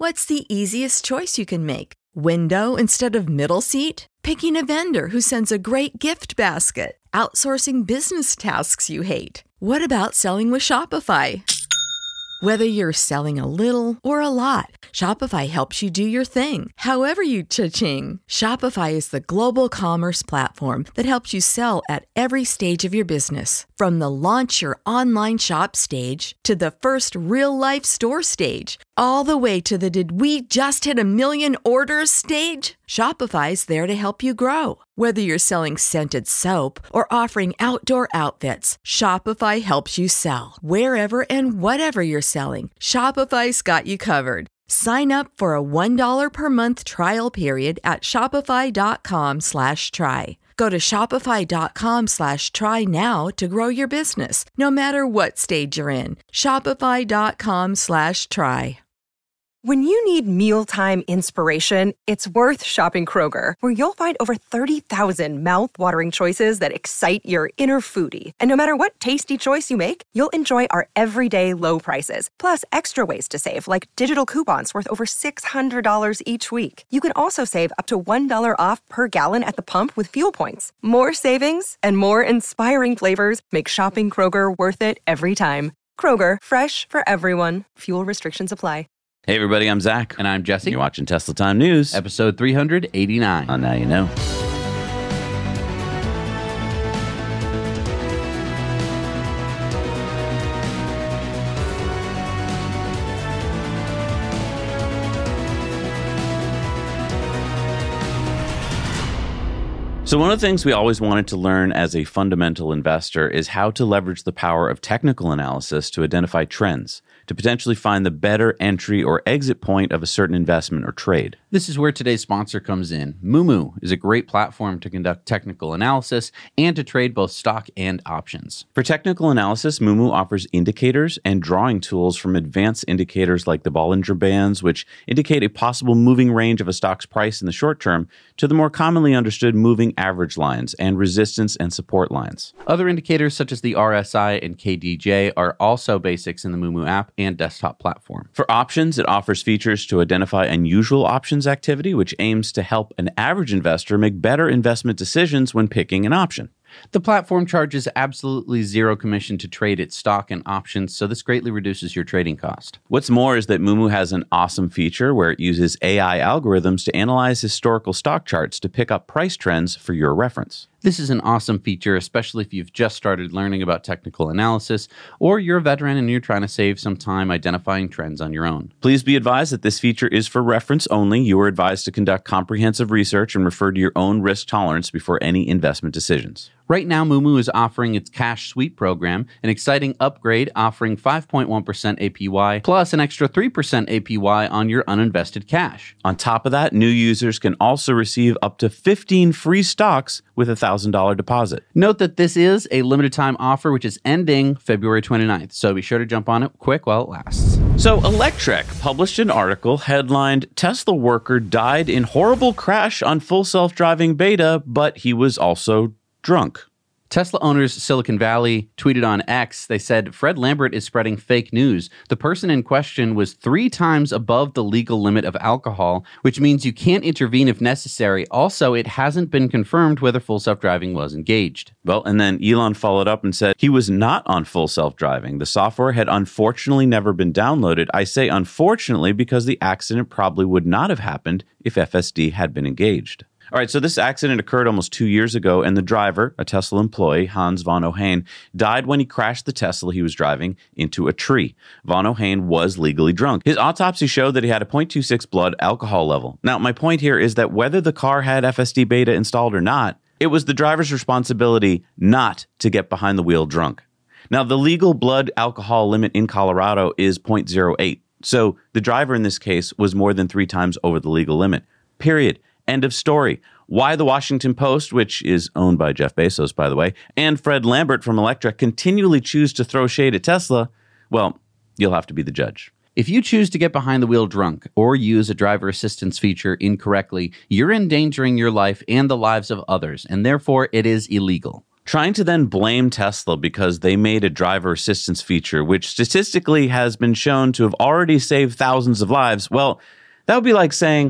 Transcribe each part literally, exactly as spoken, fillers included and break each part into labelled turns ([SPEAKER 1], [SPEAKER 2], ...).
[SPEAKER 1] What's the easiest choice you can make? Window instead of middle seat? Picking a vendor who sends a great gift basket? Outsourcing business tasks you hate? What about selling with Shopify? Whether you're selling a little or a lot, Shopify helps you do your thing, however you cha-ching. Shopify is the global commerce platform that helps you sell at every stage of your business. From the launch your online shop stage to the first real-life store stage, all the way to the did we just hit a million orders stage. Shopify's there to help you grow. Whether you're selling scented soap or offering outdoor outfits, Shopify helps you sell. Wherever and whatever you're selling, Shopify's got you covered. Sign up for a one dollar per month trial period at shopify.com slash try. Go to shopify.com slash try now to grow your business, no matter what stage you're in. Shopify.com slash try.
[SPEAKER 2] When you need mealtime inspiration, it's worth shopping Kroger, where you'll find over thirty thousand mouth-watering choices that excite your inner foodie. And no matter what tasty choice you make, you'll enjoy our everyday low prices, plus extra ways to save, like digital coupons worth over six hundred dollars each week. You can also save up to one dollar off per gallon at the pump with fuel points. More savings and more inspiring flavors make shopping Kroger worth it every time. Kroger, fresh for everyone. Fuel restrictions apply.
[SPEAKER 3] Hey everybody, I'm Zach.
[SPEAKER 4] And I'm Jesse.
[SPEAKER 3] You're watching Tesla Time News.
[SPEAKER 4] Episode three eighty-nine.
[SPEAKER 3] Oh, now you know. So one of the things we always wanted to learn as a fundamental investor is how to leverage the power of technical analysis to identify trends, to potentially find the better entry or exit point of a certain investment or trade.
[SPEAKER 4] This is where today's sponsor comes in. Moomoo is a great platform to conduct technical analysis and to trade both stock and options.
[SPEAKER 3] For technical analysis, Moomoo offers indicators and drawing tools from advanced indicators like the Bollinger Bands, which indicate a possible moving range of a stock's price in the short term, to the more commonly understood moving average lines and resistance and support lines.
[SPEAKER 4] Other indicators such as the R S I and K D J are also basics in the Moomoo app and desktop platform.
[SPEAKER 3] For options, it offers features to identify unusual options activity, which aims to help an average investor make better investment decisions when picking an option.
[SPEAKER 4] The platform charges absolutely zero commission to trade its stock and options, so this greatly reduces your trading cost.
[SPEAKER 3] What's more is that Moomoo has an awesome feature where it uses A I algorithms to analyze historical stock charts to pick up price trends for your reference.
[SPEAKER 4] This is an awesome feature, especially if you've just started learning about technical analysis, or you're a veteran and you're trying to save some time identifying trends on your own.
[SPEAKER 3] Please be advised that this feature is for reference only. You are advised to conduct comprehensive research and refer to your own risk tolerance before any investment decisions.
[SPEAKER 4] Right now, Moomoo is offering its Cash Sweep program, an exciting upgrade offering five point one percent A P Y, plus an extra three percent A P Y on your uninvested cash.
[SPEAKER 3] On top of that, new users can also receive up to fifteen free stocks with a one thousand dollars deposit.
[SPEAKER 4] Note that this is a limited time offer, which is ending February twenty-ninth, so be sure to jump on it quick while it lasts.
[SPEAKER 3] So, Electrek published an article headlined, "Tesla worker died in horrible crash on full self-driving beta, but he was also drunk."
[SPEAKER 4] Tesla owners Silicon Valley tweeted on X. They said, Fred Lambert is spreading fake news. The person in question was three times above the legal limit of alcohol, which means you can't intervene if necessary. Also, it hasn't been confirmed whether full self-driving was engaged.
[SPEAKER 3] Well, and then Elon followed up and said he was not on full self-driving. The software had unfortunately never been downloaded. I say unfortunately because the accident probably would not have happened if F S D had been engaged. All right, so this accident occurred almost two years ago, and the driver, a Tesla employee, Hans von Ohain, died when he crashed the Tesla he was driving into a tree. Von Ohain was legally drunk. His autopsy showed that he had a zero point two six blood alcohol level. Now, my point here is that whether the car had F S D beta installed or not, it was the driver's responsibility not to get behind the wheel drunk. Now, the legal blood alcohol limit in Colorado is zero point zero eight, so the driver in this case was more than three times over the legal limit. Period. End of story. Why the Washington Post, which is owned by Jeff Bezos, by the way, and Fred Lambert from Electrek continually choose to throw shade at Tesla, well, you'll have to be the judge.
[SPEAKER 4] If you choose to get behind the wheel drunk or use a driver assistance feature incorrectly, you're endangering your life and the lives of others, and therefore it is illegal.
[SPEAKER 3] trying to then blame Tesla because they made a driver assistance feature, which statistically has been shown to have already saved thousands of lives. Well, that would be like saying,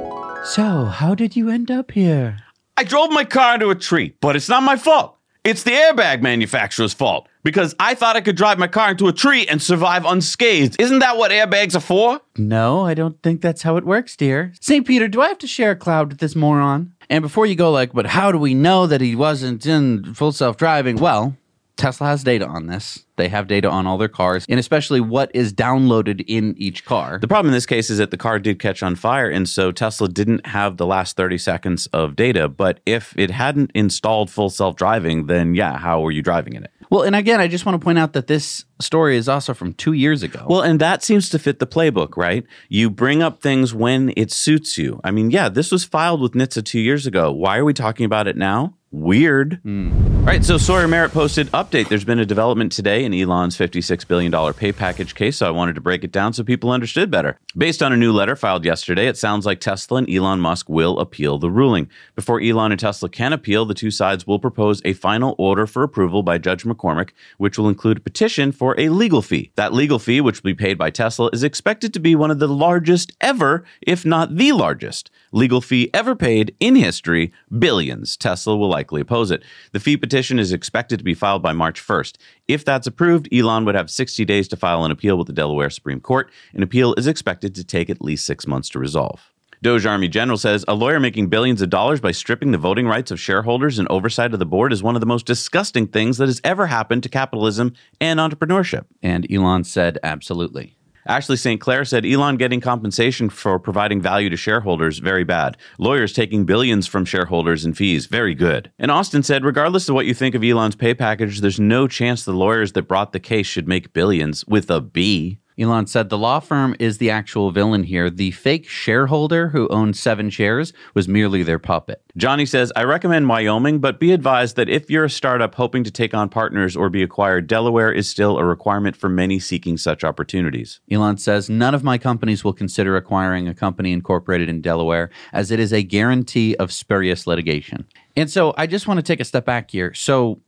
[SPEAKER 4] so how did you end up here?
[SPEAKER 3] I drove my car into a tree, but it's not my fault. It's the airbag manufacturer's fault because I thought I could drive my car into a tree and survive unscathed. Isn't that what airbags are for?
[SPEAKER 4] No, I don't think that's how it works, dear. Saint Peter, do I have to share a cloud with this moron? And before you go like, but how do we know that he wasn't in full self-driving? Well, Tesla has data on this. They have data on all their cars, and especially what is downloaded in each car.
[SPEAKER 3] The problem in this case is that the car did catch on fire, and so Tesla didn't have the last thirty seconds of data. But if it hadn't installed full self-driving, then yeah, how were you driving in it?
[SPEAKER 4] Well, and again, I just want to point out that this story is also from two years ago.
[SPEAKER 3] Well, and that seems to fit the playbook, right? You bring up things when it suits you. I mean, yeah, this was filed with N H T S A two years ago. Why are we talking about it now? Weird. Mm. All right, so Sawyer Merritt posted, update, there's been a development today in Elon's fifty-six billion dollars pay package case, so I wanted to break it down so people understood better. Based on a new letter filed yesterday, it sounds like Tesla and Elon Musk will appeal the ruling. Before Elon and Tesla can appeal, the two sides will propose a final order for approval by Judge McCormick, which will include a petition for a legal fee. That legal fee, which will be paid by Tesla, is expected to be one of the largest ever, if not the largest, legal fee ever paid in history, billions. Tesla will likely oppose it. The fee petition is expected to be filed by March first. If that's approved, Elon would have sixty days to file an appeal with the Delaware Supreme Court. An appeal is expected to take at least six months to resolve. Doge Army General says a lawyer making billions of dollars by stripping the voting rights of shareholders and oversight of the board is one of the most disgusting things that has ever happened to capitalism and entrepreneurship.
[SPEAKER 4] And Elon said, absolutely.
[SPEAKER 3] Ashley Saint Clair said Elon getting compensation for providing value to shareholders, very bad. Lawyers taking billions from shareholders in fees, very good. And Austin said, regardless of what you think of Elon's pay package, there's no chance the lawyers that brought the case should make billions with a B.
[SPEAKER 4] Elon said the law firm is the actual villain here. The fake shareholder who owned seven shares was merely their puppet.
[SPEAKER 3] Johnny says, I recommend Wyoming, but be advised that if you're a startup hoping to take on partners or be acquired, Delaware is still a requirement for many seeking such opportunities.
[SPEAKER 4] Elon says, none of my companies will consider acquiring a company incorporated in Delaware, as it is a guarantee of spurious litigation. And so I just want to take a step back here. So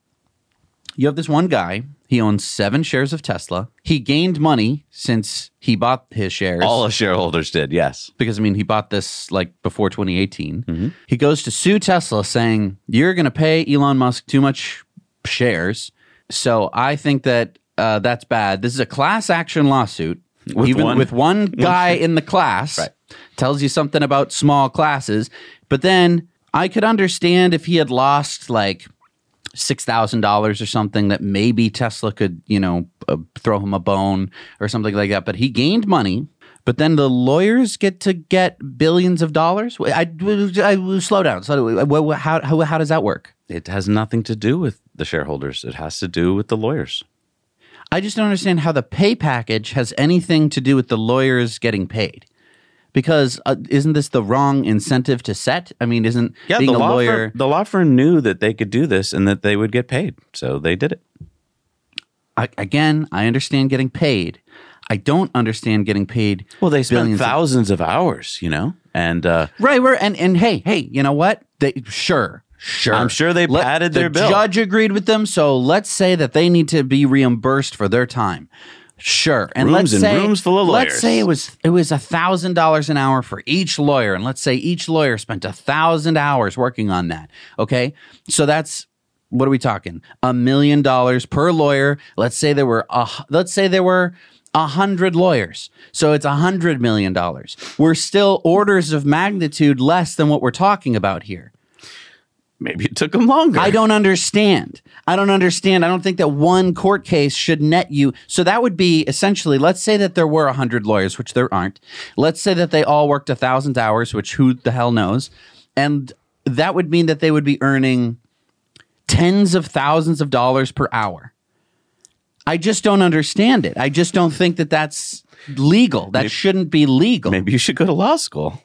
[SPEAKER 4] you have this one guy. He owns seven shares of Tesla. He gained money since he bought his shares.
[SPEAKER 3] All the shareholders did, yes.
[SPEAKER 4] Because, I mean, he bought this like before twenty eighteen.
[SPEAKER 3] Mm-hmm.
[SPEAKER 4] He goes to sue Tesla saying, you're going to pay Elon Musk too much shares. So I think that uh, that's bad. This is a class action lawsuit.
[SPEAKER 3] With
[SPEAKER 4] Even
[SPEAKER 3] one,
[SPEAKER 4] with one guy in the class.
[SPEAKER 3] Right.
[SPEAKER 4] Tells you something about small classes. But then I could understand if he had lost like six thousand dollars or something, that maybe Tesla could, you know, uh, throw him a bone or something like that. But he gained money, but then the lawyers get to get billions of dollars. I, I, I slow down. So how, how, how does that work?
[SPEAKER 3] It has nothing to do with the shareholders. It has to do with the lawyers.
[SPEAKER 4] I just don't understand how the pay package has anything to do with the lawyers getting paid. Because uh, isn't this the wrong incentive to set? I mean, isn't
[SPEAKER 3] yeah,
[SPEAKER 4] being
[SPEAKER 3] the
[SPEAKER 4] a
[SPEAKER 3] law
[SPEAKER 4] lawyer...
[SPEAKER 3] Firm, the law firm knew that they could do this and that they would get paid, so they did it.
[SPEAKER 4] I, again, I understand getting paid. I don't understand getting paid.
[SPEAKER 3] Well, they spent
[SPEAKER 4] billions
[SPEAKER 3] thousands of, of hours, you know, and uh,
[SPEAKER 4] right, we're and and hey, hey, you know what? They sure. Sure.
[SPEAKER 3] I'm sure they
[SPEAKER 4] Let,
[SPEAKER 3] padded their
[SPEAKER 4] the
[SPEAKER 3] bill.
[SPEAKER 4] The judge agreed with them, so let's say that they need to be reimbursed for their time. Sure. And
[SPEAKER 3] rooms
[SPEAKER 4] let's
[SPEAKER 3] and
[SPEAKER 4] say,
[SPEAKER 3] rooms full of lawyers.
[SPEAKER 4] Let's say it was it was one thousand dollars an hour for each lawyer, and let's say each lawyer spent one thousand hours working on that, okay? So that's, what are we talking? A million dollars per lawyer. Let's say there were, a, let's say there were one hundred lawyers. So it's one hundred million dollars. We're still orders of magnitude less than what we're talking about here.
[SPEAKER 3] Maybe it took them longer.
[SPEAKER 4] I don't understand. I don't understand. I don't think that one court case should net you. So that would be essentially, let's say that there were one hundred lawyers, which there aren't. Let's say that they all worked one thousand hours, which who the hell knows. And that would mean that they would be earning tens of thousands of dollars per hour. I just don't understand it. I just don't think that that's legal. That
[SPEAKER 3] maybe,
[SPEAKER 4] shouldn't be legal.
[SPEAKER 3] Maybe you should go to law school.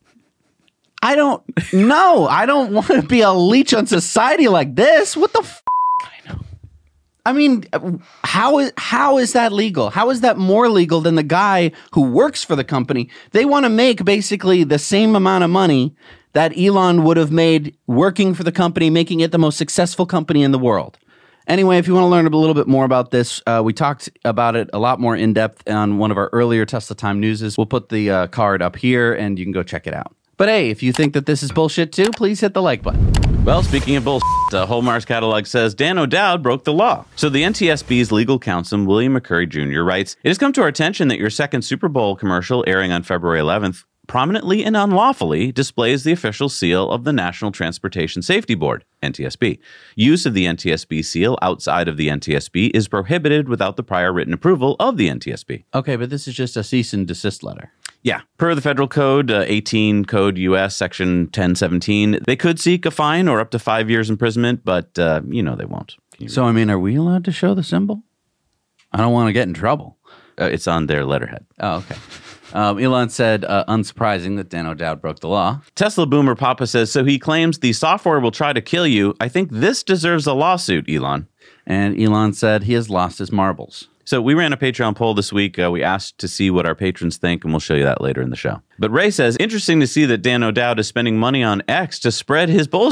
[SPEAKER 4] I don't know. I don't want to be a leech on society like this. What the f?
[SPEAKER 3] I know.
[SPEAKER 4] I mean, how is how is that legal? How is that more legal than the guy who works for the company? They want to make basically the same amount of money that Elon would have made working for the company, making it the most successful company in the world. Anyway, if you want to learn a little bit more about this, uh, we talked about it a lot more in depth on one of our earlier Tesla Time Newses. We'll put the uh, card up here and you can go check it out. But hey, if you think that this is bullshit too, please hit the like button.
[SPEAKER 3] Well, speaking of bullshit, uh, Hallmark's catalog says Dan O'Dowd broke the law. So the N T S B's legal counsel, William McCurry Junior writes, "It has come to our attention that your second Super Bowl commercial airing on February eleventh prominently and unlawfully displays the official seal of the National Transportation Safety Board, N T S B. Use of the N T S B seal outside of the N T S B is prohibited without the prior written approval of the N T S B."
[SPEAKER 4] Okay, but this is just a cease and desist letter.
[SPEAKER 3] Yeah. Per the federal code, uh, eighteen Code U S Section ten seventeen, they could seek a fine or up to five years imprisonment, but, uh, you know, they won't.
[SPEAKER 4] So, I mean, are we allowed to show the symbol? I don't want to get in trouble.
[SPEAKER 3] Uh, it's on their letterhead.
[SPEAKER 4] Oh, okay. Um, Elon said, uh, unsurprising that Dan O'Dowd broke the law.
[SPEAKER 3] Tesla boomer Papa says, "So he claims the software will try to kill you. I think this deserves a lawsuit, Elon."
[SPEAKER 4] And Elon said he has lost his marbles.
[SPEAKER 3] So we ran a Patreon poll this week. Uh, we asked to see what our patrons think, and we'll show you that later in the show. But Ray says, "Interesting to see that Dan O'Dowd is spending money on X to spread his bull."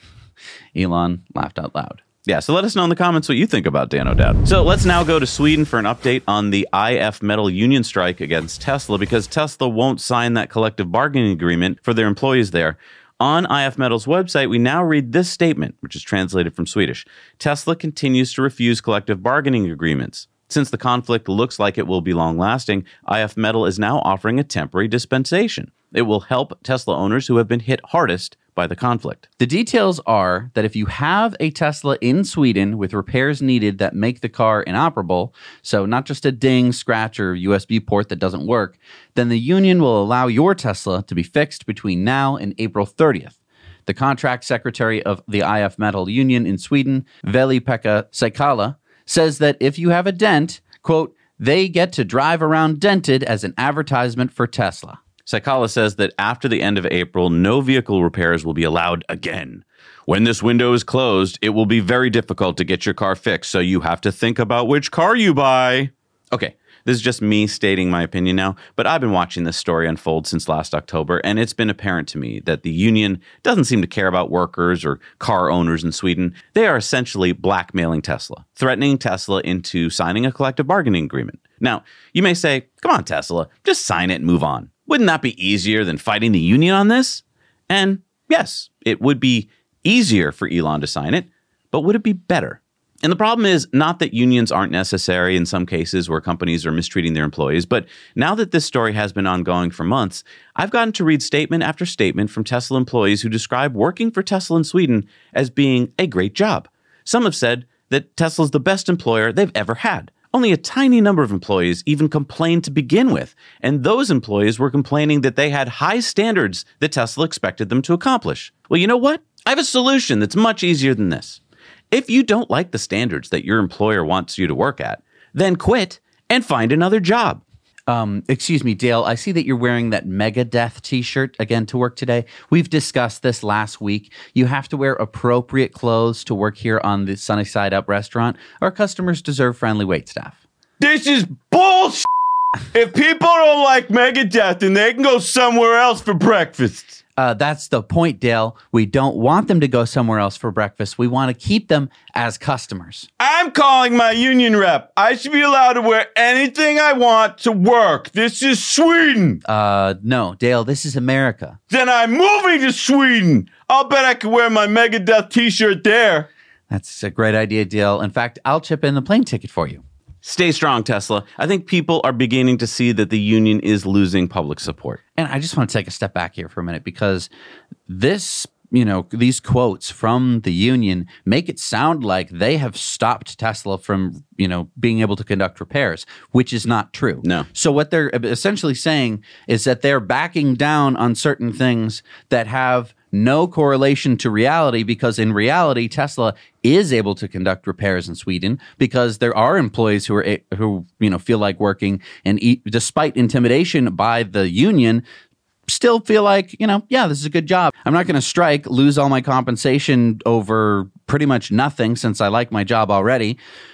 [SPEAKER 4] Elon laughed out loud.
[SPEAKER 3] Yeah, so let us know in the comments what you think about Dan O'Dowd. So let's now go to Sweden for an update on the I F Metal union strike against Tesla, because Tesla won't sign that collective bargaining agreement for their employees there. On I F Metal's website, we now read this statement, which is translated from Swedish. "Tesla continues to refuse collective bargaining agreements. Since the conflict looks like it will be long-lasting, I F Metal is now offering a temporary dispensation. It will help Tesla owners who have been hit hardest by the conflict."
[SPEAKER 4] The details are that if you have a Tesla in Sweden with repairs needed that make the car inoperable, so not just a ding, scratch, or U S B port that doesn't work, then the union will allow your Tesla to be fixed between now and April thirtieth. The contract secretary of the I F Metal union in Sweden, Veli-Pekka Saikala, says that if you have a dent, quote, they get to drive around dented as an advertisement for Tesla.
[SPEAKER 3] Saikala says that after the end of April, no vehicle repairs will be allowed again. "When this window is closed, it will be very difficult to get your car fixed, so you have to think about which car you buy." Okay, this is just me stating my opinion now, but I've been watching this story unfold since last October, and it's been apparent to me that the union doesn't seem to care about workers or car owners in Sweden. They are essentially blackmailing Tesla, threatening Tesla into signing a collective bargaining agreement. Now, you may say, come on, Tesla, just sign it and move on. Wouldn't that be easier than fighting the union on this? And yes, it would be easier for Elon to sign it, but would it be better? And the problem is not that unions aren't necessary in some cases where companies are mistreating their employees, but now that this story has been ongoing for months, I've gotten to read statement after statement from Tesla employees who describe working for Tesla in Sweden as being a great job. Some have said that Tesla's the best employer they've ever had. Only a tiny number of employees even complained to begin with, and those employees were complaining that they had high standards that Tesla expected them to accomplish. Well, you know what? I have a solution that's much easier than this. If you don't like the standards that your employer wants you to work at, then quit and find another job.
[SPEAKER 4] Um, excuse me, Dale, I see that you're wearing that Megadeth t-shirt again to work today. We've discussed this last week. You have to wear appropriate clothes to work here on the Sunny Side Up restaurant. Our customers deserve friendly waitstaff.
[SPEAKER 3] This is bullshit! If people don't like Megadeth, then they can go somewhere else for breakfast.
[SPEAKER 4] Uh, that's the point, Dale. We don't want them to go somewhere else for breakfast. We want to keep them as customers.
[SPEAKER 3] I'm calling my union rep. I should be allowed to wear anything I want to work. This is Sweden.
[SPEAKER 4] Uh, no, Dale, this is America.
[SPEAKER 3] Then I'm moving to Sweden. I'll bet I can wear my Megadeth t-shirt there.
[SPEAKER 4] That's a great idea, Dale. In fact, I'll chip in the plane ticket for you.
[SPEAKER 3] Stay strong, Tesla. I think people are beginning to see that the union is losing public support.
[SPEAKER 4] And I just want to take a step back here for a minute, because this, you know, these quotes from the union make it sound like they have stopped Tesla from, you know, being able to conduct repairs, which is not true.
[SPEAKER 3] No.
[SPEAKER 4] So what they're essentially saying is that they're backing down on certain things that have no correlation to reality, because in reality, Tesla is able to conduct repairs in Sweden because there are employees who are who you know feel like working, and eat, despite intimidation by the union, still feel like, you know, yeah, this is a good job. I'm not going to strike, lose all my compensation over pretty much nothing since I like my job already.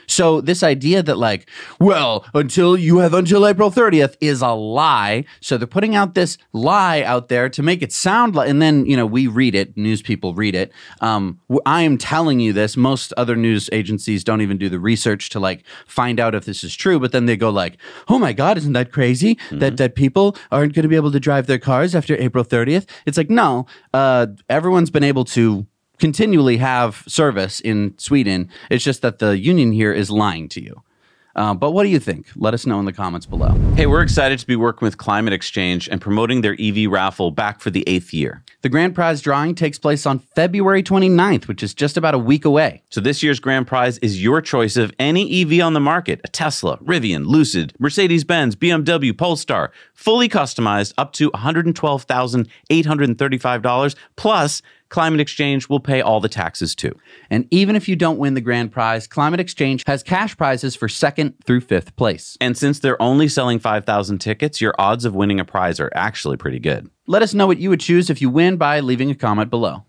[SPEAKER 4] So this idea that like, well, until you have until April thirtieth is a lie. So they're putting out this lie out there to make it sound like, and then, you know, we read it, news people read it. Um, I am telling you this. Most other news agencies don't even do the research to like find out if this is true. But then they go like, oh my God, isn't that crazy mm-hmm. that, that people aren't going to be able to drive their cars after April thirtieth? It's like, no, uh, everyone's been able to continually have service in Sweden. It's just that the union here is lying to you. Uh, but what do you think? Let us know in the comments below.
[SPEAKER 3] Hey, we're excited to be working with Climate Exchange and promoting their E V raffle back for the eighth year.
[SPEAKER 4] The grand prize drawing takes place on February twenty-ninth, which is just about a week away.
[SPEAKER 3] So this year's grand prize is your choice of any E V on the market: a Tesla, Rivian, Lucid, Mercedes-Benz, B M W, Polestar, fully customized up to one hundred twelve thousand eight hundred thirty-five dollars, plus Climate Exchange will pay all the taxes too.
[SPEAKER 4] And even if you don't win the grand prize, Climate Exchange has cash prizes for second through fifth place.
[SPEAKER 3] And since they're only selling five thousand tickets, your odds of winning a prize are actually pretty good.
[SPEAKER 4] Let us know what you would choose if you win by leaving a comment below.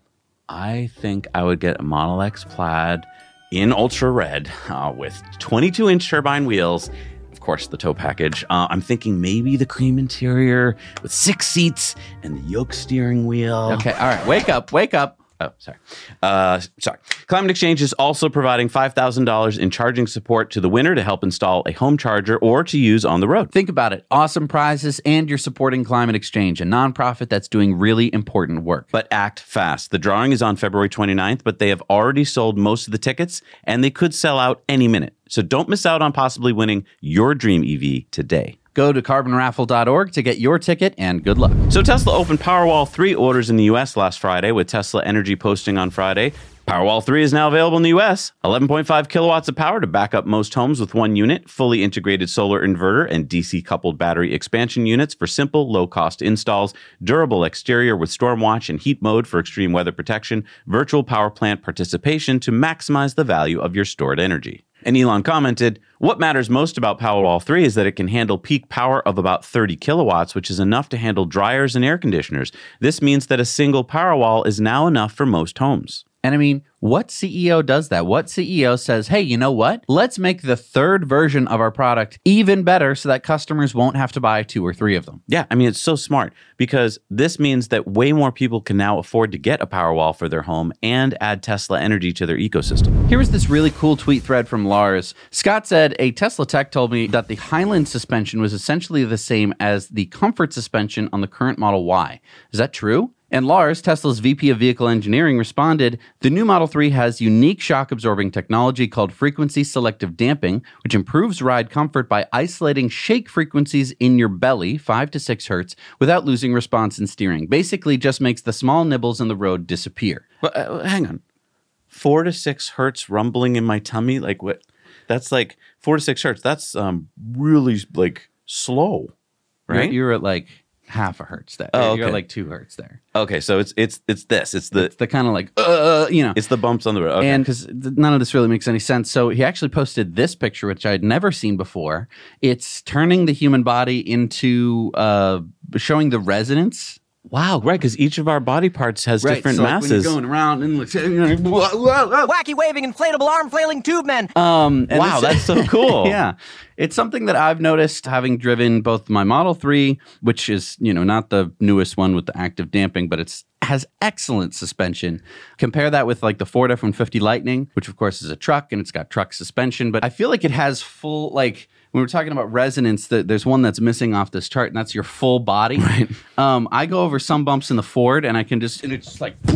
[SPEAKER 3] I think I would get a Model X Plaid in ultra red uh, with twenty-two inch turbine wheels. Of course, the tow package. Uh, I'm thinking maybe the cream interior with six seats and the yoke steering wheel.
[SPEAKER 4] Okay, all right. Wake up, wake up.
[SPEAKER 3] Oh, sorry. Uh, sorry. Climate Exchange is also providing five thousand dollars in charging support to the winner to help install a home charger or to use on the road.
[SPEAKER 4] Think about it. Awesome prizes, and you're supporting Climate Exchange, a nonprofit that's doing really important work.
[SPEAKER 3] But act fast. The drawing is on February twenty-ninth, but they have already sold most of the tickets, and they could sell out any minute. So don't miss out on possibly winning your dream E V today.
[SPEAKER 4] Go to carbon raffle dot org to get your ticket, and good luck.
[SPEAKER 3] So Tesla opened Powerwall three orders in the U S last Friday, with Tesla Energy posting on Friday. Powerwall three is now available in the U S. eleven point five kilowatts of power to back up most homes with one unit, fully integrated solar inverter, and D C-coupled battery expansion units for simple, low-cost installs, durable exterior with storm watch and heat mode for extreme weather protection, virtual power plant participation to maximize the value of your stored energy. And Elon commented, what matters most about Powerwall three is that it can handle peak power of about thirty kilowatts, which is enough to handle dryers and air conditioners. This means that a single Powerwall is now enough for most homes.
[SPEAKER 4] And I mean, what C E O does that? What C E O says, hey, you know what? Let's make the third version of our product even better so that customers won't have to buy two or three of them.
[SPEAKER 3] Yeah, I mean, it's so smart because this means that way more people can now afford to get a Powerwall for their home and add Tesla Energy to their ecosystem.
[SPEAKER 4] Here was this really cool tweet thread from Lars. Scott said, a Tesla tech told me that the Highland suspension was essentially the same as the Comfort suspension on the current Model Y. Is that true? And Lars, Tesla's V P of Vehicle Engineering, responded, the new Model three has unique shock-absorbing technology called frequency selective damping, which improves ride comfort by isolating shake frequencies in your belly, five to six hertz, without losing response in steering. Basically just makes the small nibbles in the road disappear.
[SPEAKER 3] Well, uh, hang on. Four to six hertz rumbling in my tummy? Like what? That's like four to six hertz. That's um really like slow, right?
[SPEAKER 4] You're, you're at like half a hertz there.
[SPEAKER 3] Oh, okay.
[SPEAKER 4] You're like two hertz there.
[SPEAKER 3] Okay, so it's it's it's this. It's the
[SPEAKER 4] it's the kind of like uh, you know.
[SPEAKER 3] It's the bumps on the road. Okay.
[SPEAKER 4] And because none of this really makes any sense, so he actually posted this picture, which I had never seen before. It's turning the human body into uh, showing the resonance.
[SPEAKER 3] Wow, right, because each of our body parts has
[SPEAKER 4] right,
[SPEAKER 3] different
[SPEAKER 4] so
[SPEAKER 3] masses.
[SPEAKER 4] Like when you're going around and like, whoa, whoa, whoa.
[SPEAKER 5] Wacky waving inflatable arm flailing tube men.
[SPEAKER 4] Um, and
[SPEAKER 3] wow,
[SPEAKER 4] this,
[SPEAKER 3] that's so cool.
[SPEAKER 4] Yeah, it's something that I've noticed having driven both my Model three, which is, you know, not the newest one with the active damping, but it's has excellent suspension. Compare that with like the Ford F one fifty Lightning, which of course is a truck and it's got truck suspension, but I feel like it has full, like when we're talking about resonance, the, there's one that's missing off this chart, and that's your full body.
[SPEAKER 3] Right.
[SPEAKER 4] Um, I go over some bumps in the Ford, and I can just, and it's just like,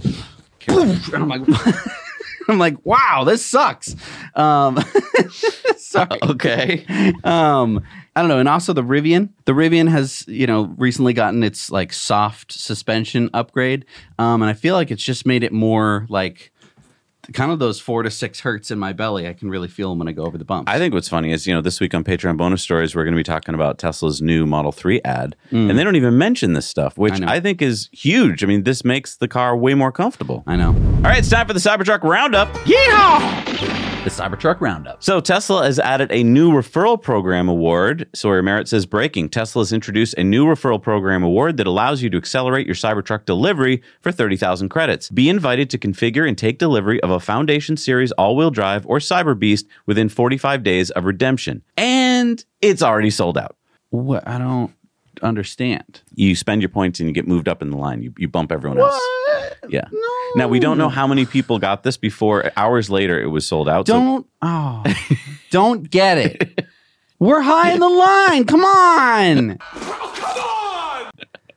[SPEAKER 4] and I'm like, I'm like, wow, this sucks. Um, sorry.
[SPEAKER 3] Okay.
[SPEAKER 4] Um, I don't know. And also the Rivian. The Rivian has, you know, recently gotten its like soft suspension upgrade. Um, and I feel like it's just made it more like kind of those four to six hertz in my belly. I can really feel them when I go over the bumps.
[SPEAKER 3] I think what's funny is, you know, this week on Patreon Bonus Stories, we're going to be talking about Tesla's new Model three ad. Mm. And they don't even mention this stuff, which I, I think is huge. I mean, this makes the car way more comfortable.
[SPEAKER 4] I know.
[SPEAKER 3] All right, it's time for the Cybertruck Roundup. Yeehaw!
[SPEAKER 4] the Cybertruck Roundup.
[SPEAKER 3] So Tesla has added a new referral program award. Sawyer Merritt says, breaking. Tesla has introduced a new referral program award that allows you to accelerate your Cybertruck delivery for thirty thousand credits. Be invited to configure and take delivery of a Foundation Series all-wheel drive or Cyber Beast within forty-five days of redemption. And it's already sold out.
[SPEAKER 4] What? I don't understand.
[SPEAKER 3] You spend your points and you get moved up in the line. You, you bump everyone else. Yeah.
[SPEAKER 4] No.
[SPEAKER 3] Now, we don't know how many people got this before. Hours later, it was sold out.
[SPEAKER 4] Don't, so. oh, don't get it. We're high in the line. Come on. Come on.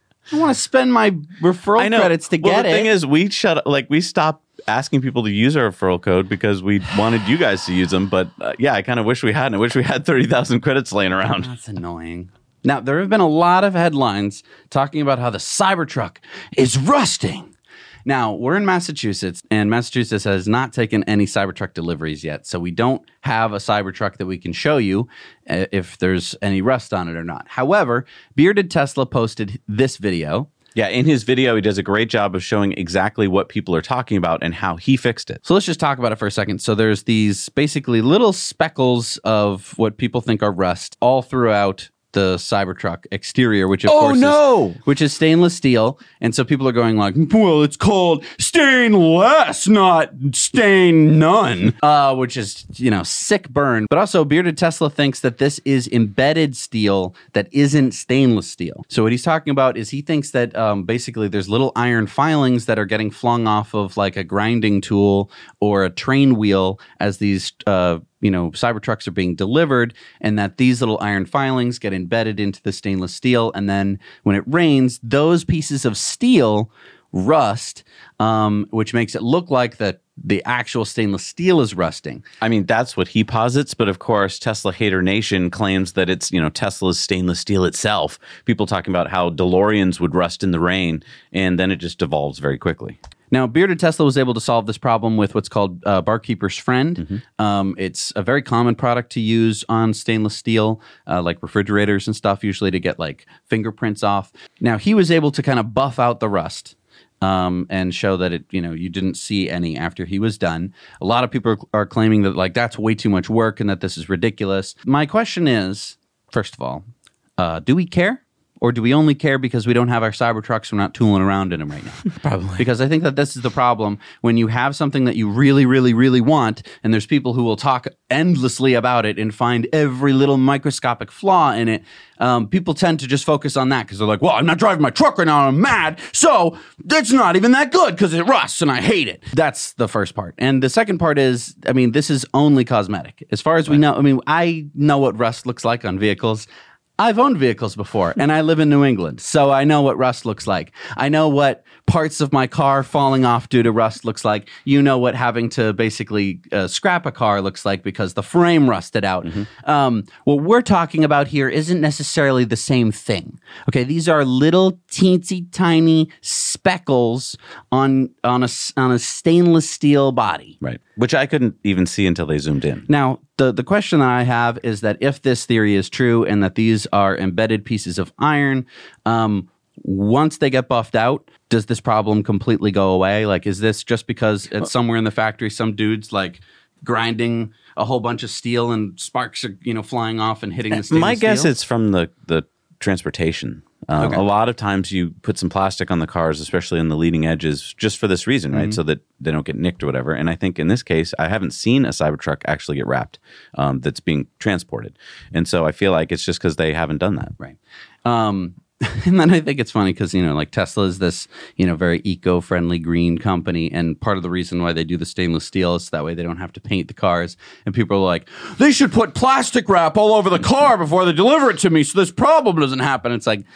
[SPEAKER 4] I want to spend my referral
[SPEAKER 3] I know.
[SPEAKER 4] credits to
[SPEAKER 3] well,
[SPEAKER 4] get
[SPEAKER 3] the
[SPEAKER 4] it.
[SPEAKER 3] The thing is, we shut like we stopped asking people to use our referral code because we wanted you guys to use them. But uh, yeah, I kind of wish we hadn't. I wish we had thirty thousand credits laying around.
[SPEAKER 4] That's annoying. Now, there have been a lot of headlines talking about how the Cybertruck is rusting. Now, we're in Massachusetts, and Massachusetts has not taken any Cybertruck deliveries yet, so we don't have a Cybertruck that we can show you uh, if there's any rust on it or not. However, Bearded Tesla posted this video.
[SPEAKER 3] Yeah, in his video, he does a great job of showing exactly what people are talking about and how he fixed it.
[SPEAKER 4] So let's just talk about it for a second. So there's these basically little speckles of what people think are rust all throughout the Cybertruck exterior, which of
[SPEAKER 3] oh,
[SPEAKER 4] course
[SPEAKER 3] no.
[SPEAKER 4] is, which is stainless steel. And so people are going like, well, it's called stainless, not stain none, uh, which is, you know, sick burn. But also Bearded Tesla thinks that this is embedded steel that isn't stainless steel. So what he's talking about is he thinks that um, basically there's little iron filings that are getting flung off of like a grinding tool or a train wheel as these uh, you know, Cybertrucks are being delivered, and that these little iron filings get embedded into the stainless steel. And then when it rains, those pieces of steel rust, um, which makes it look like the, the actual stainless steel is rusting.
[SPEAKER 3] I mean, that's what he posits. But of course, Tesla Hater Nation claims that it's, you know, Tesla's stainless steel itself. People talking about how DeLoreans would rust in the rain, and then it just devolves very quickly.
[SPEAKER 4] Now, Bearded Tesla was able to solve this problem with what's called uh, Barkeeper's Friend. Mm-hmm. Um, it's a very common product to use on stainless steel, uh, like refrigerators and stuff, usually to get like fingerprints off. Now, he was able to kind of buff out the rust um, and show that it, you know, you didn't see any after he was done. A lot of people are, are claiming that like that's way too much work and that this is ridiculous. My question is, first of all, uh, do we care? Or do we only care because we don't have our Cybertrucks, we're not tooling around in them right now?
[SPEAKER 3] Probably.
[SPEAKER 4] Because I think that this is the problem. When you have something that you really, really, really want, and there's people who will talk endlessly about it and find every little microscopic flaw in it, um, people tend to just focus on that because they're like, well, I'm not driving my truck right now, I'm mad, so it's not even that good because it rusts and I hate it. That's the first part. And the second part is, I mean, this is only cosmetic. As far as we know, I mean, I know what rust looks like on vehicles. I've owned vehicles before, and I live in New England, so I know what rust looks like. I know what parts of my car falling off due to rust looks like. You know what having to basically uh, scrap a car looks like because the frame rusted out. Mm-hmm. Um, what we're talking about here isn't necessarily the same thing. Okay, these are little teensy tiny speckles on on a on a stainless steel body.
[SPEAKER 3] Right, which I couldn't even see until they zoomed in.
[SPEAKER 4] Now, the the question that I have is that if this theory is true and that these are embedded pieces of iron, um, once they get buffed out, does this problem completely go away? Like, is this just because it's somewhere in the factory, some dude's like grinding a whole bunch of steel and sparks are, you know, flying off and hitting the stainless
[SPEAKER 3] My guess
[SPEAKER 4] steel?
[SPEAKER 3] it's from the, the transportation. Um,
[SPEAKER 4] Okay.
[SPEAKER 3] A lot of times you put some plastic on the cars, especially in the leading edges, just for this reason, right?
[SPEAKER 4] Mm-hmm.
[SPEAKER 3] So that they don't get nicked or whatever. And I think in this case, I haven't seen a Cybertruck actually get wrapped um, that's being transported. And so I feel like it's just because they haven't done that.
[SPEAKER 4] Right. Um, and then I think it's funny because, you know, like Tesla is this, you know, very eco-friendly green company. And part of the reason why they do the stainless steel is that way they don't have to paint the cars. And people are like, they should put plastic wrap all over the car before they deliver it to me so this problem doesn't happen. It's like,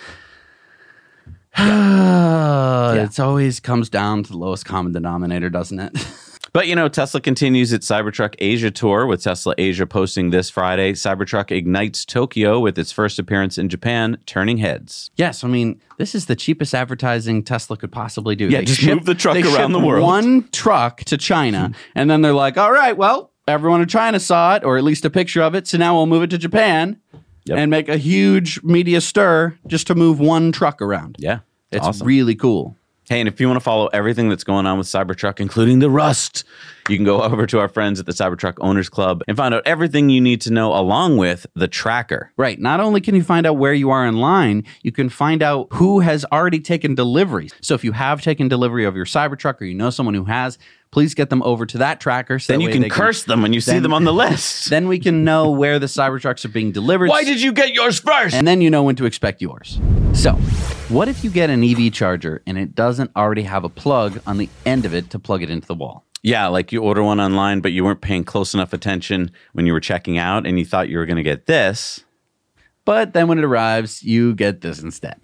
[SPEAKER 4] yeah. It always comes down to the lowest common denominator, doesn't it?
[SPEAKER 3] But, you know, Tesla continues its Cybertruck Asia tour, with Tesla Asia posting this Friday. Cybertruck ignites Tokyo with its first appearance in Japan, turning heads.
[SPEAKER 4] Yes, I mean, this is the cheapest advertising Tesla could possibly do.
[SPEAKER 3] Yeah,
[SPEAKER 4] They
[SPEAKER 3] just
[SPEAKER 4] ship-
[SPEAKER 3] move the truck
[SPEAKER 4] they
[SPEAKER 3] around
[SPEAKER 4] ship
[SPEAKER 3] the world.
[SPEAKER 4] one truck to China, and then they're like, all right, well, everyone in China saw it, or at least a picture of it, so now we'll move it to Japan
[SPEAKER 3] Yep.
[SPEAKER 4] and make a huge media stir just to move one truck around.
[SPEAKER 3] Yeah,
[SPEAKER 4] It's
[SPEAKER 3] awesome.
[SPEAKER 4] really cool.
[SPEAKER 3] Hey, and if you want to follow everything that's going on with Cybertruck, including the rust, you can go over to our friends at the Cybertruck Owners Club and find out everything you need to know along with the tracker.
[SPEAKER 4] Right. Not only can you find out where you are in line, you can find out who has already taken delivery. So if you have taken delivery of your Cybertruck or you know someone who has, please get them over to that tracker. So
[SPEAKER 3] then
[SPEAKER 4] that
[SPEAKER 3] you
[SPEAKER 4] way
[SPEAKER 3] can
[SPEAKER 4] they
[SPEAKER 3] curse them when you see
[SPEAKER 4] then-
[SPEAKER 3] them on the list.
[SPEAKER 4] Then we can know where the Cybertrucks are being delivered.
[SPEAKER 3] Why did you get yours first?
[SPEAKER 4] And then you know when to expect yours. So, what if you get an E V charger and it doesn't already have a plug on the end of it to plug it into the wall?
[SPEAKER 3] Yeah, like you order one online, but you weren't paying close enough attention when you were checking out and you thought you were going to get this.
[SPEAKER 4] But then when it arrives, you get this instead.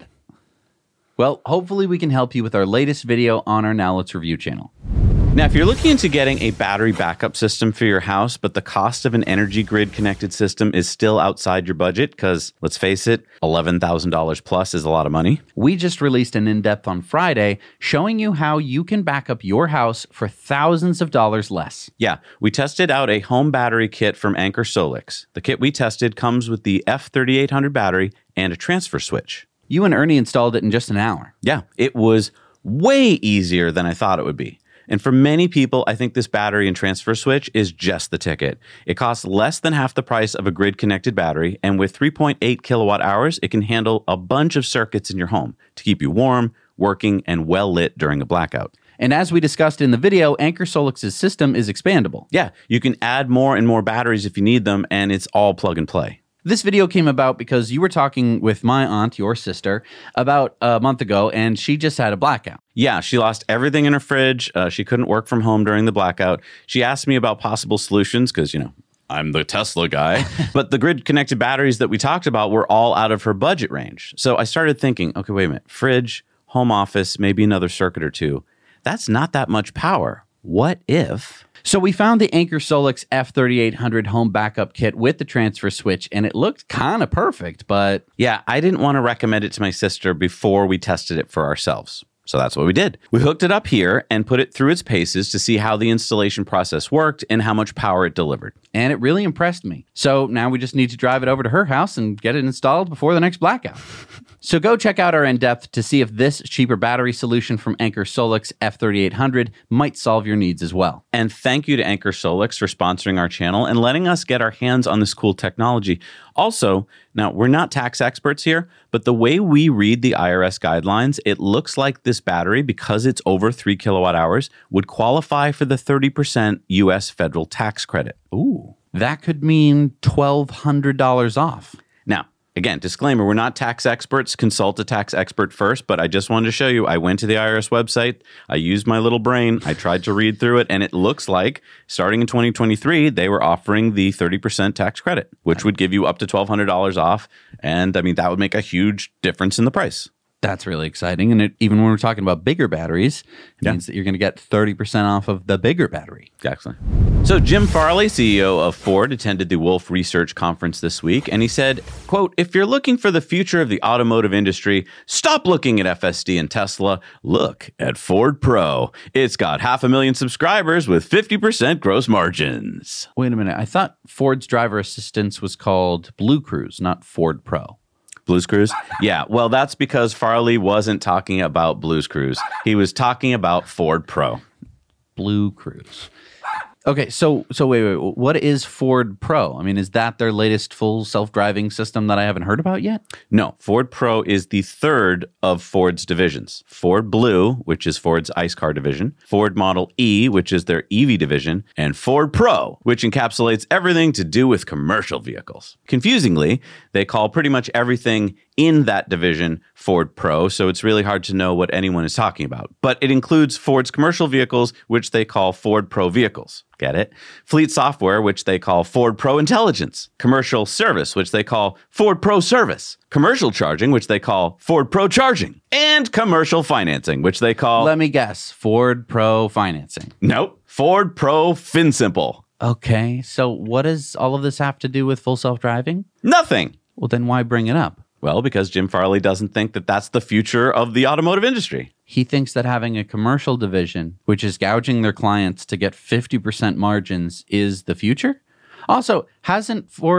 [SPEAKER 4] Well, hopefully we can help you with our latest video on our Now Let's Review channel.
[SPEAKER 3] Now, if you're looking into getting a battery backup system for your house, but the cost of an energy grid connected system is still outside your budget, because let's face it, eleven thousand dollars plus is a lot of money.
[SPEAKER 4] We just released an in-depth on Friday showing you how you can back up your house for thousands of dollars less.
[SPEAKER 3] Yeah, we tested out a home battery kit from Anker Solix. The kit we tested comes with the F thirty-eight hundred battery and a transfer switch.
[SPEAKER 4] You and Ernie installed it in just an hour.
[SPEAKER 3] Yeah, it was way easier than I thought it would be. And for many people, I think this battery and transfer switch is just the ticket. It costs less than half the price of a grid-connected battery, and with three point eight kilowatt hours, it can handle a bunch of circuits in your home to keep you warm, working, and well-lit during a blackout.
[SPEAKER 4] And as we discussed in the video, Anker Solix's system is expandable.
[SPEAKER 3] Yeah, you can add more and more batteries if you need them, and it's all plug and play.
[SPEAKER 4] This video came about because you were talking with my aunt, your sister, about a month ago, and she just had a blackout.
[SPEAKER 3] Yeah, she lost everything in her fridge. Uh, she couldn't work from home during the blackout. She asked me about possible solutions because, you know, I'm the Tesla guy. But the grid-connected batteries that we talked about were all out of her budget range. So I started thinking, okay, wait a minute. Fridge, home office, maybe another circuit or two. That's not that much power. What if...
[SPEAKER 4] So we found the Anker Solix F thirty-eight hundred home backup kit with the transfer switch, and it looked kind of perfect, but...
[SPEAKER 3] Yeah, I didn't want to recommend it to my sister before we tested it for ourselves. So that's what we did. We hooked it up here and put it through its paces to see how the installation process worked and how much power it delivered.
[SPEAKER 4] And it really impressed me. So now we just need to drive it over to her house and get it installed before the next blackout. So go check out our in-depth to see if this cheaper battery solution from Anker Solix F thirty-eight hundred might solve your needs as well.
[SPEAKER 3] And thank you to Anker Solix for sponsoring our channel and letting us get our hands on this cool technology. Also, now we're not tax experts here, but the way we read the I R S guidelines, it looks like this battery, because it's over three kilowatt hours, would qualify for the thirty percent U S federal tax credit.
[SPEAKER 4] Ooh, that could mean twelve hundred dollars off.
[SPEAKER 3] Now, again, disclaimer, we're not tax experts. Consult a tax expert first, but I just wanted to show you, I went to the I R S website, I used my little brain, I tried to read through it, and it looks like, starting in twenty twenty-three, they were offering the thirty percent tax credit, which would give you up to twelve hundred dollars off, and I mean, that would make a huge difference in the price.
[SPEAKER 4] That's really exciting. And it, even when we're talking about bigger batteries, it
[SPEAKER 3] Yeah.
[SPEAKER 4] means that you're going to get thirty percent off of the bigger battery.
[SPEAKER 3] Excellent. So Jim Farley, C E O of Ford, attended the Wolf Research Conference this week, and he said, quote, "If you're looking for the future of the automotive industry, stop looking at F S D and Tesla. Look at Ford Pro. It's got half a million subscribers with fifty percent gross margins."
[SPEAKER 4] Wait a minute. I thought Ford's driver assistance was called Blue Cruise, not Ford Pro.
[SPEAKER 3] Blues Cruise? Yeah, well, that's because Farley wasn't talking about Blues Cruise. He was talking about Ford Pro.
[SPEAKER 4] Blue Cruise. Okay, so so wait, wait, what is Ford Pro? I mean, is that their latest full self-driving system that I haven't heard about yet?
[SPEAKER 3] No, Ford Pro is the third of Ford's divisions. Ford Blue, which is Ford's ICE car division, Ford Model E, which is their E V division, and Ford Pro, which encapsulates everything to do with commercial vehicles. Confusingly, they call pretty much everything in that division Ford Pro, so it's really hard to know what anyone is talking about. But it includes Ford's commercial vehicles, which they call Ford Pro vehicles. Get it? Fleet software, which they call Ford Pro Intelligence. Commercial service, which they call Ford Pro Service. Commercial charging, which they call Ford Pro Charging. And commercial financing, which they call...
[SPEAKER 4] Let me guess, Ford Pro Financing.
[SPEAKER 3] Nope. Ford Pro FinSimple.
[SPEAKER 4] Okay, so what does all of this have to do with full self-driving?
[SPEAKER 3] Nothing.
[SPEAKER 4] Well, then why bring it up?
[SPEAKER 3] Well, because Jim Farley doesn't think that that's the future of the automotive industry.
[SPEAKER 4] He thinks that having a commercial division, which is gouging their clients to get fifty percent margins, is the future. Also, hasn't Ford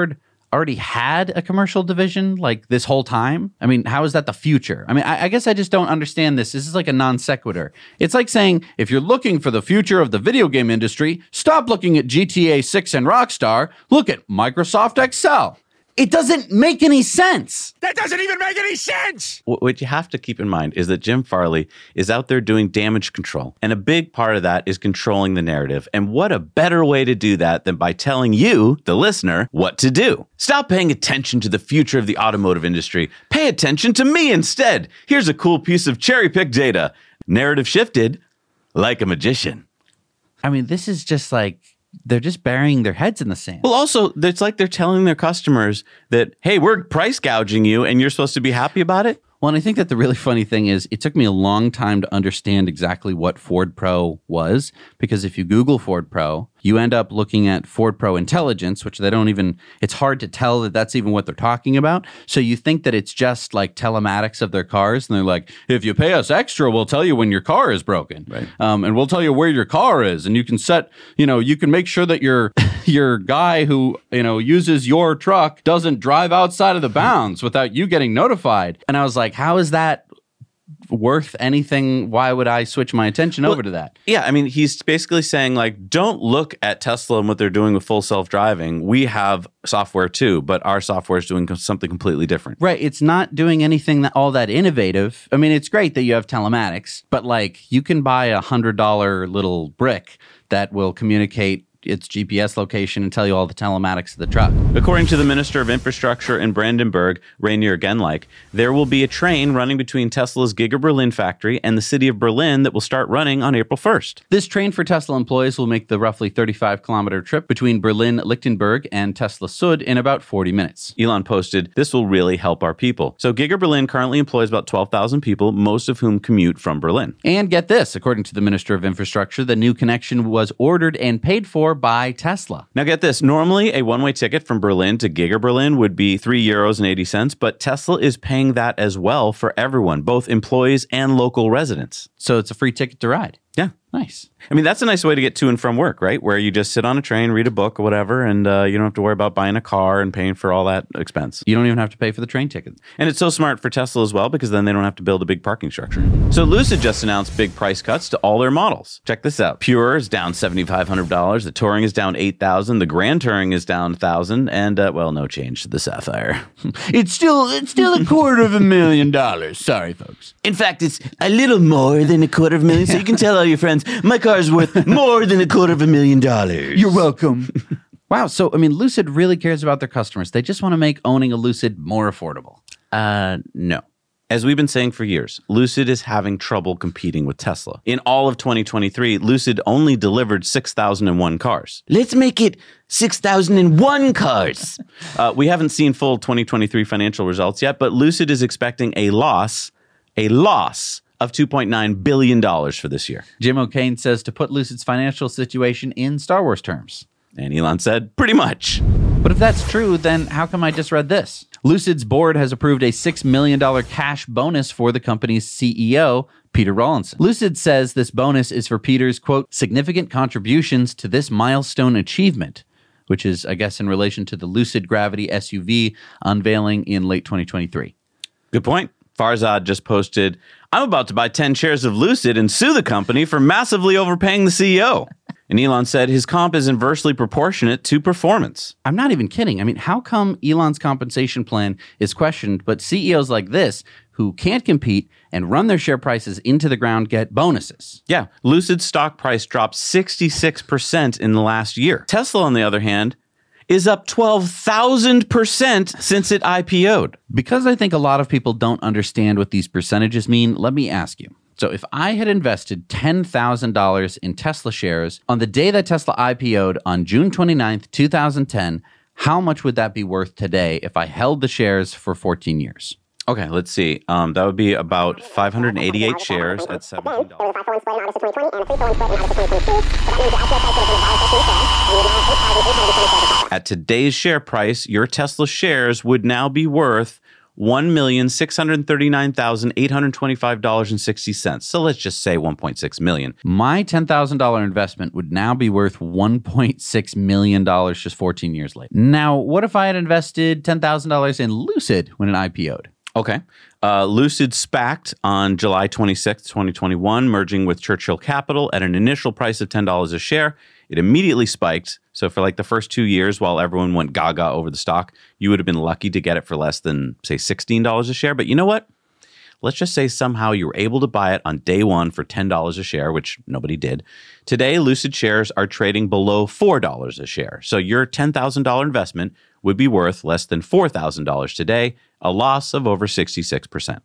[SPEAKER 4] already had a commercial division like this whole time? I mean, how is that the future? I mean, I, I guess I just don't understand this. This is like a non sequitur. It's like saying, if you're looking for the future of the video game industry, stop looking at G T A six and Rockstar. Look at Microsoft Excel. It doesn't make any sense.
[SPEAKER 6] That doesn't even make any sense.
[SPEAKER 3] What you have to keep in mind is that Jim Farley is out there doing damage control. And a big part of that is controlling the narrative. And what a better way to do that than by telling you, the listener, what to do. Stop paying attention to the future of the automotive industry. Pay attention to me instead. Here's a cool piece of cherry-picked data. Narrative shifted like a magician.
[SPEAKER 4] I mean, this is just like... they're just burying their heads in the sand.
[SPEAKER 3] Well, also, it's like they're telling their customers that, hey, we're price gouging you and you're supposed to be happy about it.
[SPEAKER 4] Well, and I think that the really funny thing is it took me a long time to understand exactly what Ford Pro was, because if you Google Ford Pro, you end up looking at Ford Pro Intelligence, which they don't even, it's hard to tell that that's even what they're talking about. So you think that it's just like telematics of their cars. And they're like, if you pay us extra, we'll tell you when your car is broken.
[SPEAKER 3] Right.
[SPEAKER 4] Um, and we'll tell you where your car is. And you can set, you know, you can make sure that your your guy who, you know, uses your truck doesn't drive outside of the bounds without you getting notified. And I was like, how is that worth anything? Why would I switch my attention well, over to that?
[SPEAKER 3] Yeah, I mean, he's basically saying, like, don't look at Tesla and what they're doing with full self-driving. We have software too, but our software is doing something completely different.
[SPEAKER 4] Right. It's not doing anything that all that innovative. I mean, it's great that you have telematics, but like you can buy a one hundred dollars little brick that will communicate its G P S location and tell you all the telematics of the truck.
[SPEAKER 3] According to the Minister of Infrastructure in Brandenburg, Rainier Genlich, there will be a train running between Tesla's Giga Berlin factory and the city of Berlin that will start running on April first.
[SPEAKER 4] This train for Tesla employees will make the roughly thirty-five kilometer trip between Berlin, Lichtenberg, and Tesla Sud in about forty minutes.
[SPEAKER 3] Elon posted, this will really help our people. So Giga Berlin currently employs about twelve thousand people, most of whom commute from Berlin.
[SPEAKER 4] And get this, according to the Minister of Infrastructure, the new connection was ordered and paid for by Tesla.
[SPEAKER 3] Now get this, normally a one-way ticket from Berlin to Giga Berlin would be three euros and eighty cents, but Tesla is paying that as well for everyone, both employees and local residents.
[SPEAKER 4] So it's a free ticket to ride.
[SPEAKER 3] Yeah.
[SPEAKER 4] Nice.
[SPEAKER 3] I mean, that's a nice way to get to and from work, right? Where you just sit on a train, read a book or whatever, and uh, you don't have to worry about buying a car and paying for all that expense.
[SPEAKER 4] You don't even have to pay for the train ticket.
[SPEAKER 3] And it's so smart for Tesla as well, because then they don't have to build a big parking structure. So Lucid just announced big price cuts to all their models. Check this out. Pure is down seven thousand five hundred dollars. The Touring is down eight thousand dollars. The Grand Touring is down one thousand dollars. And, uh, well, no change to the Sapphire.
[SPEAKER 4] It's still it's still a quarter of a million dollars. Sorry, folks.
[SPEAKER 3] In fact, it's a little more than a quarter of a million, so you can tell all your friends, my car's worth more than a quarter of a million dollars.
[SPEAKER 4] You're welcome. Wow. So, I mean, Lucid really cares about their customers. They just want to make owning a Lucid more affordable.
[SPEAKER 3] Uh, no. As we've been saying for years, Lucid is having trouble competing with Tesla. In all of twenty twenty-three, Lucid only delivered six thousand one cars. Let's make it six thousand one cars. uh, we haven't seen full twenty twenty-three financial results yet, but Lucid is expecting a loss, a loss of two point nine billion dollars for this year.
[SPEAKER 4] Jim O'Kane says to put Lucid's financial situation in Star Wars terms.
[SPEAKER 3] And Elon said, pretty much.
[SPEAKER 4] But if that's true, then how come I just read this? Lucid's board has approved a six million dollars cash bonus for the company's C E O, Peter Rawlinson. Lucid says this bonus is for Peter's, quote, significant contributions to this milestone achievement, which is, I guess, in relation to the Lucid Gravity S U V unveiling in late twenty twenty-three.
[SPEAKER 3] Good point. Farzad just posted, I'm about to buy ten shares of Lucid and sue the company for massively overpaying the C E O. And Elon said his comp is inversely proportionate to performance.
[SPEAKER 4] I'm not even kidding. I mean, how come Elon's compensation plan is questioned, but C E Os like this, who can't compete and run their share prices into the ground, get bonuses?
[SPEAKER 3] Yeah, Lucid's stock price dropped sixty-six percent in the last year. Tesla, on the other hand, is up twelve thousand percent since it I P O'd.
[SPEAKER 4] Because I think a lot of people don't understand what these percentages mean, let me ask you. So if I had invested ten thousand dollars in Tesla shares on the day that Tesla I P O'd on June twenty-ninth, two thousand ten, how much would that be worth today if I held the shares for fourteen years?
[SPEAKER 3] Okay, let's see. Um, that would be about five hundred eighty-eight shares at seventeen dollars. At today's share price, your Tesla shares would now be worth one million six hundred thirty-nine thousand eight hundred twenty-five dollars and sixty cents. So let's just say one point six million dollars.
[SPEAKER 4] My ten thousand dollars investment would now be worth one point six million dollars just fourteen years later. Now, what if I had invested ten thousand dollars in Lucid when it I P O'd?
[SPEAKER 3] Okay. Uh, Lucid SPAC'd on July twenty-sixth, twenty twenty-one, merging with Churchill Capital at an initial price of ten dollars a share. It immediately spiked. So for like the first two years, while everyone went gaga over the stock, you would have been lucky to get it for less than, say, sixteen dollars a share. But you know what? Let's just say somehow you were able to buy it on day one for ten dollars a share, which nobody did. Today, Lucid shares are trading below four dollars a share. So your ten thousand dollars investment would be worth less than four thousand dollars today, a loss of over sixty-six percent.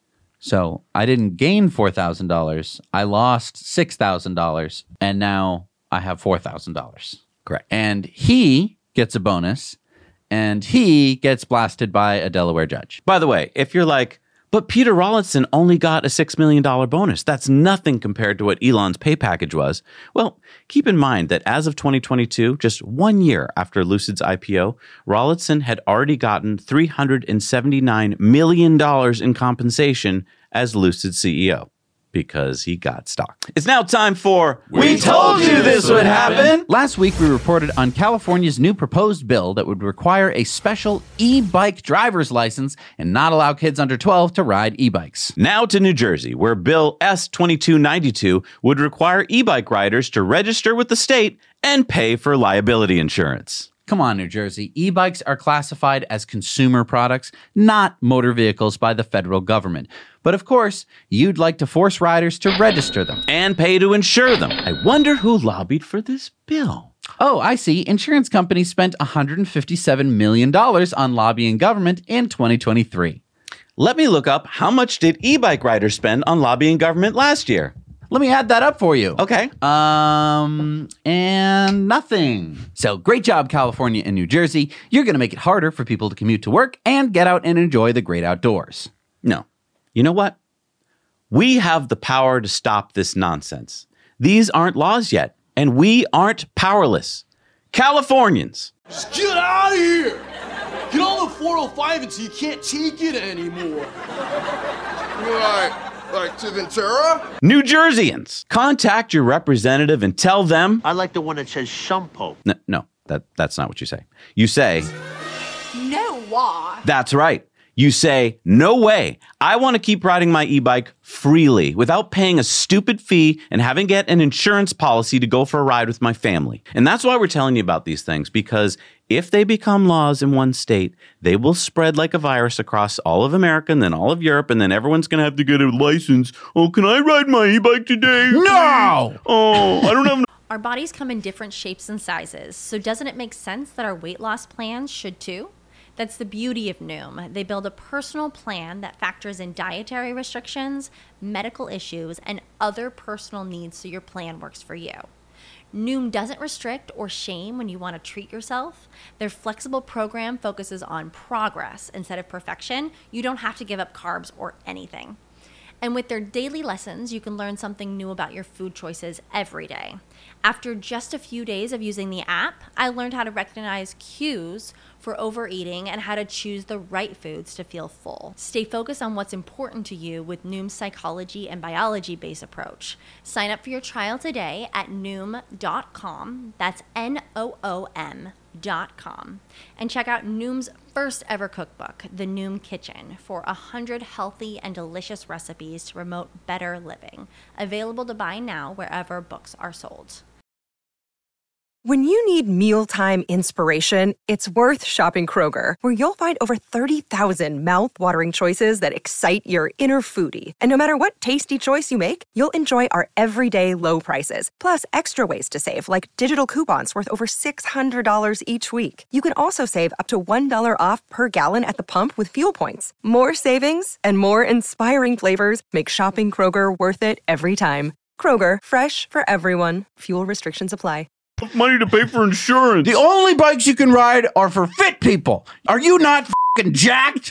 [SPEAKER 4] So I didn't gain four thousand dollars. I lost six thousand dollars, and now I have four thousand dollars.
[SPEAKER 3] Correct.
[SPEAKER 4] And he gets a bonus, and he gets blasted by a Delaware judge.
[SPEAKER 3] By the way, if you're like, but Peter Rawlinson only got a six million dollars bonus. That's nothing compared to what Elon's pay package was. Well, keep in mind that as of twenty twenty-two, just one year after Lucid's I P O, Rawlinson had already gotten three hundred seventy-nine million dollars in compensation as Lucid's C E O because he got stock. It's now time for
[SPEAKER 4] We Told You This Would Happen! Last week, we reported on California's new proposed bill that would require a special e-bike driver's license and not allow kids under twelve to ride e-bikes.
[SPEAKER 3] Now to New Jersey, where Bill S twenty-two ninety-two would require e-bike riders to register with the state and pay for liability insurance.
[SPEAKER 4] Come on, New Jersey. E-bikes are classified as consumer products, not motor vehicles by the federal government. But of course, you'd like to force riders to register them.
[SPEAKER 3] And pay to insure them. I wonder who lobbied for this bill.
[SPEAKER 4] Oh, I see. Insurance companies spent one hundred fifty-seven million dollars on lobbying government in twenty twenty-three.
[SPEAKER 3] Let me look up how much did e-bike riders spend on lobbying government last year.
[SPEAKER 4] Let me add that up for you.
[SPEAKER 3] Okay.
[SPEAKER 4] Um, and nothing. So great job, California and New Jersey. You're going to make it harder for people to commute to work and get out and enjoy the great outdoors.
[SPEAKER 3] No. You know what? We have the power to stop this nonsense. These aren't laws yet, and we aren't powerless. Californians.
[SPEAKER 7] Just get out of here. Get on the four oh five until you can't take it anymore.
[SPEAKER 6] Right. Like to Ventura?
[SPEAKER 3] New Jerseyans, contact your representative and tell them...
[SPEAKER 8] I like the one that says shampoo.
[SPEAKER 3] No, no that, that's not what you say. You say...
[SPEAKER 9] No, why?
[SPEAKER 3] That's right. You say, no way. I want to keep riding my e-bike freely without paying a stupid fee and having to get an insurance policy to go for a ride with my family. And that's why we're telling you about these things, because if they become laws in one state, they will spread like a virus across all of America and then all of Europe, and then everyone's going to have to get a license. Oh, can I ride my e-bike today?
[SPEAKER 4] No!
[SPEAKER 3] Oh, I don't have...
[SPEAKER 9] Our bodies come in different shapes and sizes, so doesn't it make sense that our weight loss plans should too? That's the beauty of Noom. They build a personal plan that factors in dietary restrictions, medical issues, and other personal needs so your plan works for you. Noom doesn't restrict or shame when you want to treat yourself. Their flexible program focuses on progress instead of perfection. You don't have to give up carbs or anything. And with their daily lessons, you can learn something new about your food choices every day. After just a few days of using the app, I learned how to recognize cues for overeating and how to choose the right foods to feel full. Stay focused on what's important to you with Noom's psychology and biology-based approach. Sign up for your trial today at noom dot com. That's N O O M dot com. And check out Noom's first ever cookbook, The Noom Kitchen, for one hundred healthy and delicious recipes to promote better living. Available to buy now wherever books are sold.
[SPEAKER 2] When you need mealtime inspiration, it's worth shopping Kroger, where you'll find over thirty thousand mouth-watering choices that excite your inner foodie. And no matter what tasty choice you make, you'll enjoy our everyday low prices, plus extra ways to save, like digital coupons worth over six hundred dollars each week. You can also save up to one dollar off per gallon at the pump with fuel points. More savings and more inspiring flavors make shopping Kroger worth it every time. Kroger, fresh for everyone. Fuel restrictions apply.
[SPEAKER 3] Money to pay for insurance.
[SPEAKER 4] The only bikes you can ride are for fit people. Are you not f***ing jacked?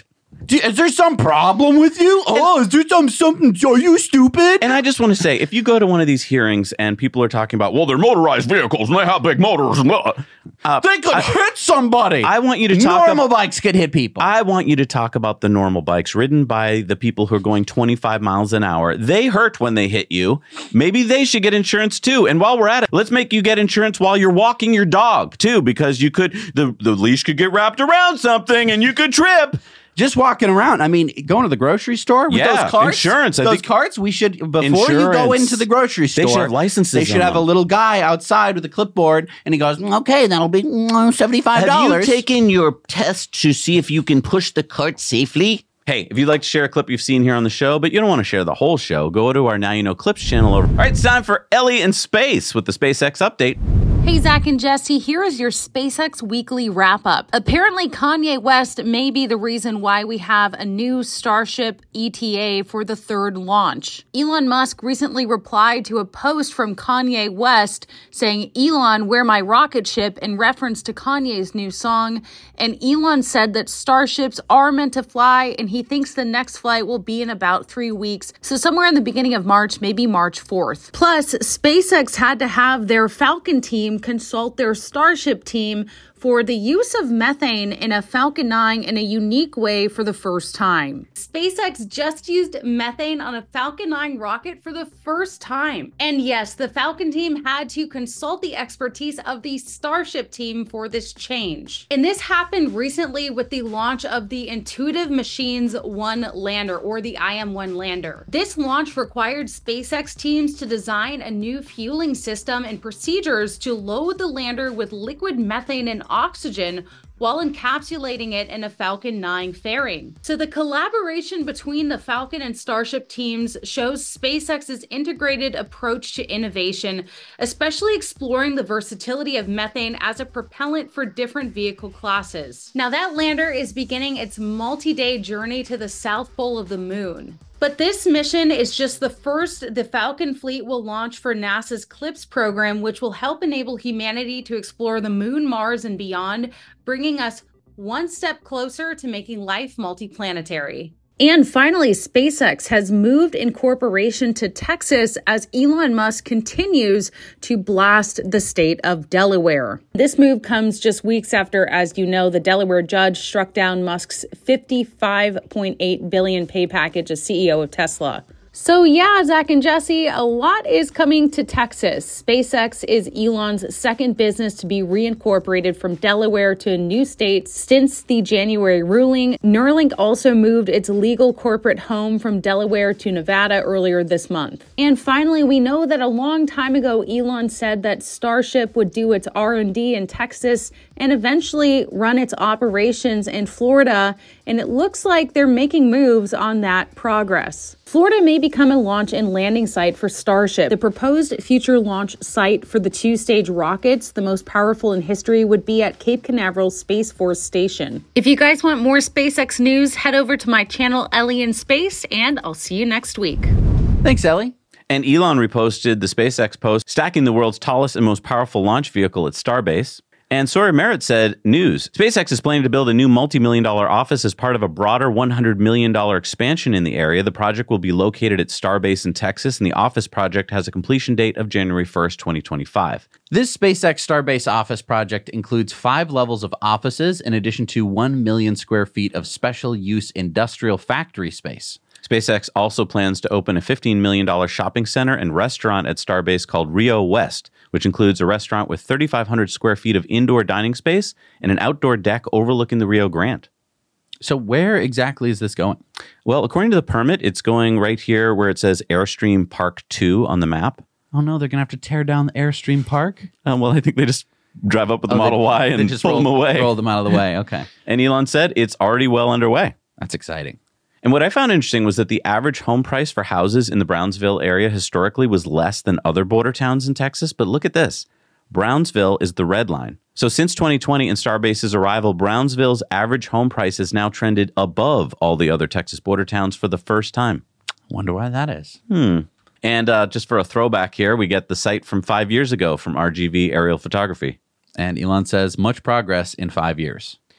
[SPEAKER 4] Do, is there some problem with you? Oh, is there some something? Are you stupid?
[SPEAKER 3] And I just want to say, if you go to one of these hearings and people are talking about, well, they're motorized vehicles and they have big motors.
[SPEAKER 4] Uh, they could I, hit somebody.
[SPEAKER 3] I want you to talk
[SPEAKER 4] Normal
[SPEAKER 3] about,
[SPEAKER 4] bikes could hit people.
[SPEAKER 3] I want you to talk about the normal bikes ridden by the people who are going twenty-five miles an hour. They hurt when they hit you. Maybe they should get insurance too. And while we're at it, let's make you get insurance while you're walking your dog too, because you could, the, the leash could get wrapped around something and you could trip.
[SPEAKER 4] Just walking around. I mean, going to the grocery store with
[SPEAKER 3] yeah,
[SPEAKER 4] those carts.
[SPEAKER 3] Insurance. I
[SPEAKER 4] those
[SPEAKER 3] think
[SPEAKER 4] carts, we should, before
[SPEAKER 3] insurance.
[SPEAKER 4] you go into the grocery store,
[SPEAKER 3] they should have licenses.
[SPEAKER 4] They should have
[SPEAKER 3] them.
[SPEAKER 4] a little guy outside with a clipboard, and he goes, okay, that'll be seventy-five dollars.
[SPEAKER 10] Have you taken your test to see if you can push the cart safely?
[SPEAKER 3] Hey, if you'd like to share a clip you've seen here on the show, but you don't want to share the whole show, go to our Now You Know Clips channel. All right, it's time for Ellie in Space with the SpaceX update.
[SPEAKER 11] Hey, Zach and Jesse, here is your SpaceX weekly wrap-up. Apparently, Kanye West may be the reason why we have a new Starship E T A for the third launch. Elon Musk recently replied to a post from Kanye West saying, Elon, where my rocket ship, in reference to Kanye's new song. And Elon said that Starships are meant to fly, and he thinks the next flight will be in about three weeks. So somewhere in the beginning of March, maybe March fourth. Plus, SpaceX had to have their Falcon team consult their Starship team for the use of methane in a Falcon nine in a unique way for the first time. SpaceX just used methane on a Falcon nine rocket for the first time. And yes, the Falcon team had to consult the expertise of the Starship team for this change. And this happened recently with the launch of the Intuitive Machines one lander, or the I M one lander. This launch required SpaceX teams to design a new fueling system and procedures to load the lander with liquid methane and oxygen while encapsulating it in a Falcon nine fairing. So the collaboration between the Falcon and Starship teams shows SpaceX's integrated approach to innovation, especially exploring the versatility of methane as a propellant for different vehicle classes. Now that lander is beginning its multi-day journey to the South Pole of the Moon. But this mission is just the first the Falcon fleet will launch for NASA's CLIPS program, which will help enable humanity to explore the moon, Mars, and beyond, bringing us one step closer to making life multiplanetary. And finally, SpaceX has moved incorporation to Texas as Elon Musk continues to blast the state of Delaware. This move comes just weeks after, as you know, the Delaware judge struck down Musk's fifty-five point eight billion dollars pay package as C E O of Tesla. So yeah, Zach and Jesse, a lot is coming to Texas. SpaceX is Elon's second business to be reincorporated from Delaware to a new state since the January ruling. Neuralink also moved its legal corporate home from Delaware to Nevada earlier this month. And finally, we know that a long time ago, Elon said that Starship would do its R and D in Texas and eventually run its operations in Florida. And it looks like they're making moves on that progress. Florida may become a launch and landing site for Starship. The proposed future launch site for the two-stage rockets, the most powerful in history, would be at Cape Canaveral Space Force Station. If you guys want more SpaceX news, head over to my channel, Ellie in Space, and I'll see you next week.
[SPEAKER 4] Thanks, Ellie.
[SPEAKER 3] And Elon reposted the SpaceX post stacking the world's tallest and most powerful launch vehicle at Starbase. And Sawyer Merritt said, news, SpaceX is planning to build a new multi-million dollar office as part of a broader one hundred million dollars expansion in the area. The project will be located at Starbase in Texas, and the office project has a completion date of January first, twenty twenty-five.
[SPEAKER 4] This SpaceX Starbase office project includes five levels of offices in addition to one million square feet of special use industrial factory space.
[SPEAKER 3] SpaceX also plans to open a fifteen million dollars shopping center and restaurant at Starbase called Rio West, which includes a restaurant with thirty-five hundred square feet of indoor dining space and an outdoor deck overlooking the Rio Grande.
[SPEAKER 4] So where exactly is this going?
[SPEAKER 3] Well, according to the permit, it's going right here where it says Airstream Park two on the map.
[SPEAKER 4] Oh no, they're going to have to tear down the Airstream Park?
[SPEAKER 3] Um, well, I think they just drive up with the
[SPEAKER 4] oh,
[SPEAKER 3] Model
[SPEAKER 4] they,
[SPEAKER 3] Y and
[SPEAKER 4] just
[SPEAKER 3] pull
[SPEAKER 4] roll,
[SPEAKER 3] them away.
[SPEAKER 4] Roll them out of the way, okay.
[SPEAKER 3] And Elon said it's already well underway.
[SPEAKER 4] That's exciting.
[SPEAKER 3] And what I found interesting was that the average home price for houses in the Brownsville area historically was less than other border towns in Texas. But look at this. Brownsville is the red line. So since twenty twenty and Starbase's arrival, Brownsville's average home price has now trended above all the other Texas border towns for the first time.
[SPEAKER 4] Wonder why that is.
[SPEAKER 3] Hmm. And uh, just for a throwback here, we get the site from five years ago from R G V Aerial Photography.
[SPEAKER 4] And Elon says much progress in five years.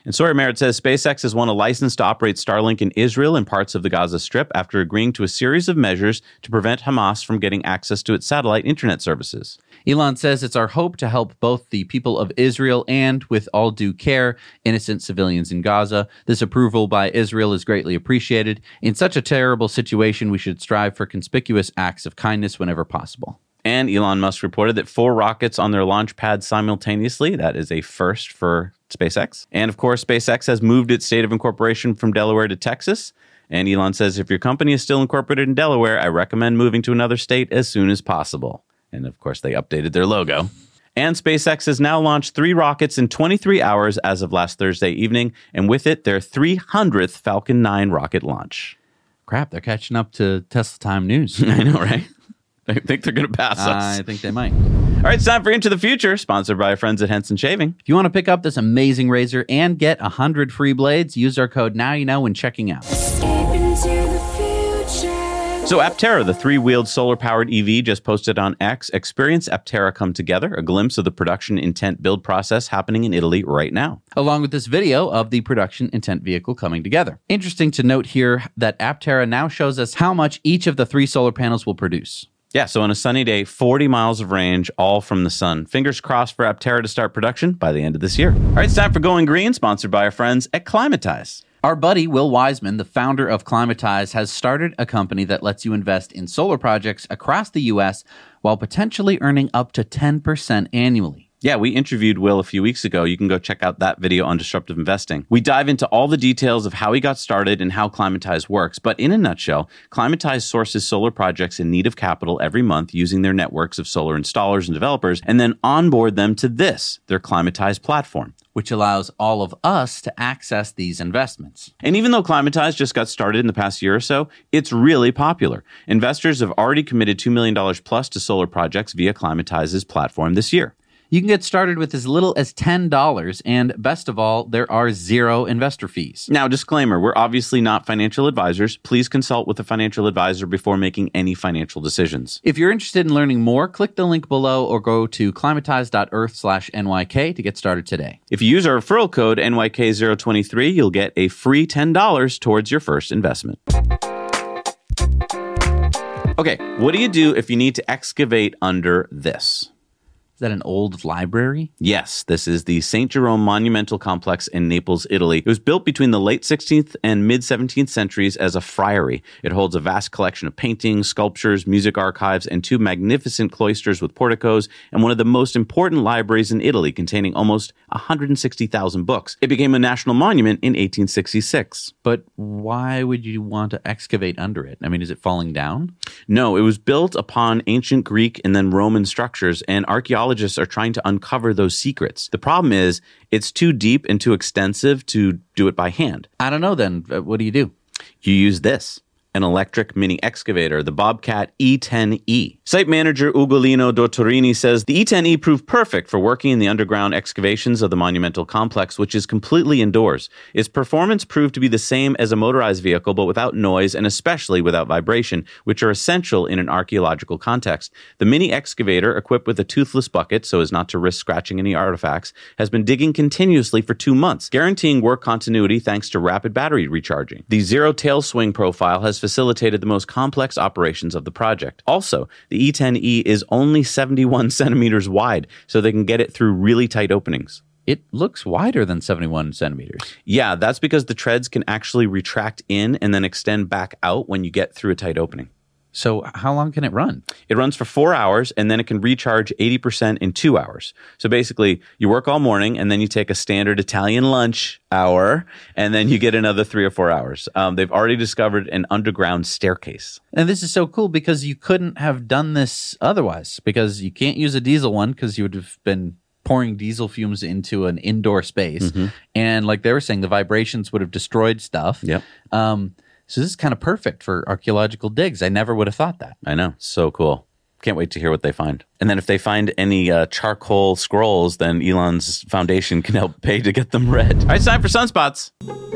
[SPEAKER 3] And Sawyer Merritt says SpaceX has won a license to operate Starlink in Israel and parts of the Gaza Strip after agreeing to a series of measures to prevent Hamas from getting access to its satellite internet services.
[SPEAKER 4] Elon says it's our hope to help both the people of Israel and, with all due care, innocent civilians in Gaza. This approval by Israel is greatly appreciated. In such a terrible situation, we should strive for conspicuous acts of kindness whenever possible.
[SPEAKER 3] And Elon Musk reported that four rockets on their launch pad simultaneously. That is a first for SpaceX. And of course, SpaceX has moved its state of incorporation from Delaware to Texas. And Elon says, if your company is still incorporated in Delaware, I recommend moving to another state as soon as possible. And of course, they updated their logo. And SpaceX has now launched three rockets in twenty-three hours as of last Thursday evening. And with it, their three hundredth Falcon nine rocket launch.
[SPEAKER 4] Crap, they're catching up to Tesla Time News.
[SPEAKER 3] I know, right? I think they're going to pass us.
[SPEAKER 4] I think they might.
[SPEAKER 3] All right, it's time for Into the Future, sponsored by our friends at Henson Shaving.
[SPEAKER 4] If you want to pick up this amazing razor and get one hundred free blades, use our code NOWYOUKNOW when checking out.
[SPEAKER 3] So Aptera, the three-wheeled solar-powered E V, just posted on X. Experience Aptera come together, a glimpse of the production intent build process happening in Italy right now.
[SPEAKER 4] Along with this video of the production intent vehicle coming together. Interesting to note here that Aptera now shows us how much each of the three solar panels will produce.
[SPEAKER 3] Yeah, so on a sunny day, forty miles of range, all from the sun. Fingers crossed for Aptera to start production by the end of this year. All right, it's time for Going Green, sponsored by our friends at Climatize.
[SPEAKER 4] Our buddy, Will Wiseman, the founder of Climatize, has started a company that lets you invest in solar projects across the U S while potentially earning up to ten percent annually.
[SPEAKER 3] Yeah, we interviewed Will a few weeks ago. You can go check out that video on disruptive investing. We dive into all the details of how he got started and how Climatize works. But in a nutshell, Climatize sources solar projects in need of capital every month using their networks of solar installers and developers, and then onboard them to this, their Climatize platform,
[SPEAKER 4] which allows all of us to access these investments.
[SPEAKER 3] And even though Climatize just got started in the past year or so, it's really popular. Investors have already committed two million dollars plus to solar projects via Climatize's platform this year.
[SPEAKER 4] You can get started with as little as ten dollars, and best of all, there are zero investor fees.
[SPEAKER 3] Now, disclaimer, we're obviously not financial advisors. Please consult with a financial advisor before making any financial decisions.
[SPEAKER 4] If you're interested in learning more, click the link below or go to climatize.earth slash NYK to get started today.
[SPEAKER 3] If you use our referral code N Y K zero twenty-three, you'll get a free ten dollars towards your first investment. Okay, what do you do if you need to excavate under this?
[SPEAKER 4] Is that an old library?
[SPEAKER 3] Yes, this is the Saint Jerome Monumental Complex in Naples, Italy. It was built between the late sixteenth and mid-seventeenth centuries as a friary. It holds a vast collection of paintings, sculptures, music archives, and two magnificent cloisters with porticos, and one of the most important libraries in Italy, containing almost one hundred sixty thousand books. It became a national monument in eighteen sixty-six.
[SPEAKER 4] But why would you want to excavate under it? I mean, is it falling down?
[SPEAKER 3] No, it was built upon ancient Greek and then Roman structures, and archaeologists are trying to uncover those secrets. The problem is it's too deep and too extensive to do it by hand.
[SPEAKER 4] I don't know then. What do you do?
[SPEAKER 3] You use this. An electric mini excavator, the Bobcat E ten E. Site manager Ugolino Dottorini says the E ten E proved perfect for working in the underground excavations of the monumental complex, which is completely indoors. Its performance proved to be the same as a motorized vehicle, but without noise and especially without vibration, which are essential in an archaeological context. The mini excavator, equipped with a toothless bucket so as not to risk scratching any artifacts, has been digging continuously for two months, guaranteeing work continuity thanks to rapid battery recharging. The zero tail swing profile has facilitated the most complex operations of the project. Also, the E ten E is only seventy-one centimeters wide, so they can get it through really tight openings.
[SPEAKER 4] It looks wider than seventy-one centimeters.
[SPEAKER 3] Yeah, that's because the treads can actually retract in and then extend back out when you get through a tight opening.
[SPEAKER 4] So how long can it run?
[SPEAKER 3] It runs for four hours, and then it can recharge eighty percent in two hours. So basically, you work all morning, and then you take a standard Italian lunch hour, and then you get another three or four hours. Um, they've already discovered an underground staircase.
[SPEAKER 4] And this is so cool because you couldn't have done this otherwise, because you can't use a diesel one because you would have been pouring diesel fumes into an indoor space. Mm-hmm. And like they were saying, the vibrations would have destroyed stuff.
[SPEAKER 3] Yep.
[SPEAKER 4] Um, So this is kind of perfect for archaeological digs. I never would have thought that.
[SPEAKER 3] I know. So cool. Can't wait to hear what they find. And then if they find any uh, charcoal scrolls, then Elon's foundation can help pay to get them read. All right, it's time for Sunspots.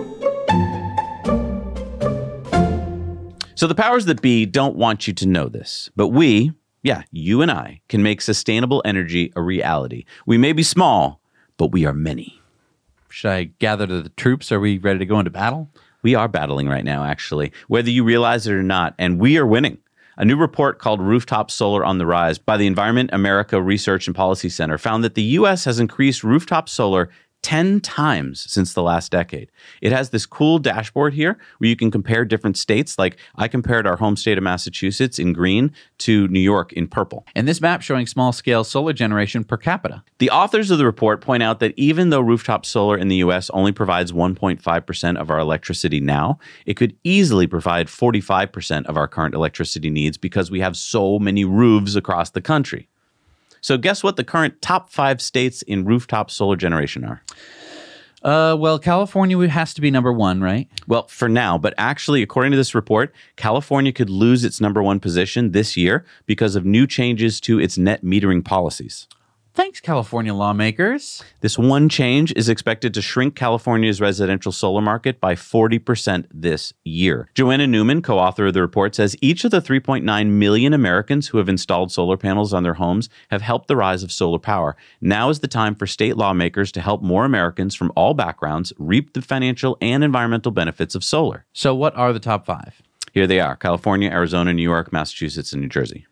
[SPEAKER 3] So the powers that be don't want you to know this, but we, yeah, you and I, can make sustainable energy a reality. We may be small, but we are many.
[SPEAKER 4] Should I gather the troops? Are we ready to go into battle?
[SPEAKER 3] We are battling right now, actually, whether you realize it or not, and we are winning. A new report called Rooftop Solar on the Rise by the Environment America Research and Policy Center found that the U S has increased rooftop solar ten times since the last decade. It has this cool dashboard here where you can compare different states. Like I compared our home state of Massachusetts in green to New York in purple.
[SPEAKER 4] And this map showing small-scale solar generation per capita.
[SPEAKER 3] The authors of the report point out that even though rooftop solar in the U S only provides one point five percent of our electricity now, it could easily provide forty-five percent of our current electricity needs because we have so many roofs across the country. So guess what the current top five states in rooftop solar generation are?
[SPEAKER 4] Uh, well, California has to be number one, right?
[SPEAKER 3] Well, for now, but actually, according to this report, California could lose its number one position this year because of new changes to its net metering policies.
[SPEAKER 4] Thanks, California lawmakers.
[SPEAKER 3] This one change is expected to shrink California's residential solar market by forty percent this year. Joanna Newman, co-author of the report, says each of the three point nine million Americans who have installed solar panels on their homes have helped the rise of solar power. Now is the time for state lawmakers to help more Americans from all backgrounds reap the financial and environmental benefits of solar.
[SPEAKER 4] So what are the top five?
[SPEAKER 3] Here they are: California, Arizona, New York, Massachusetts, and New Jersey.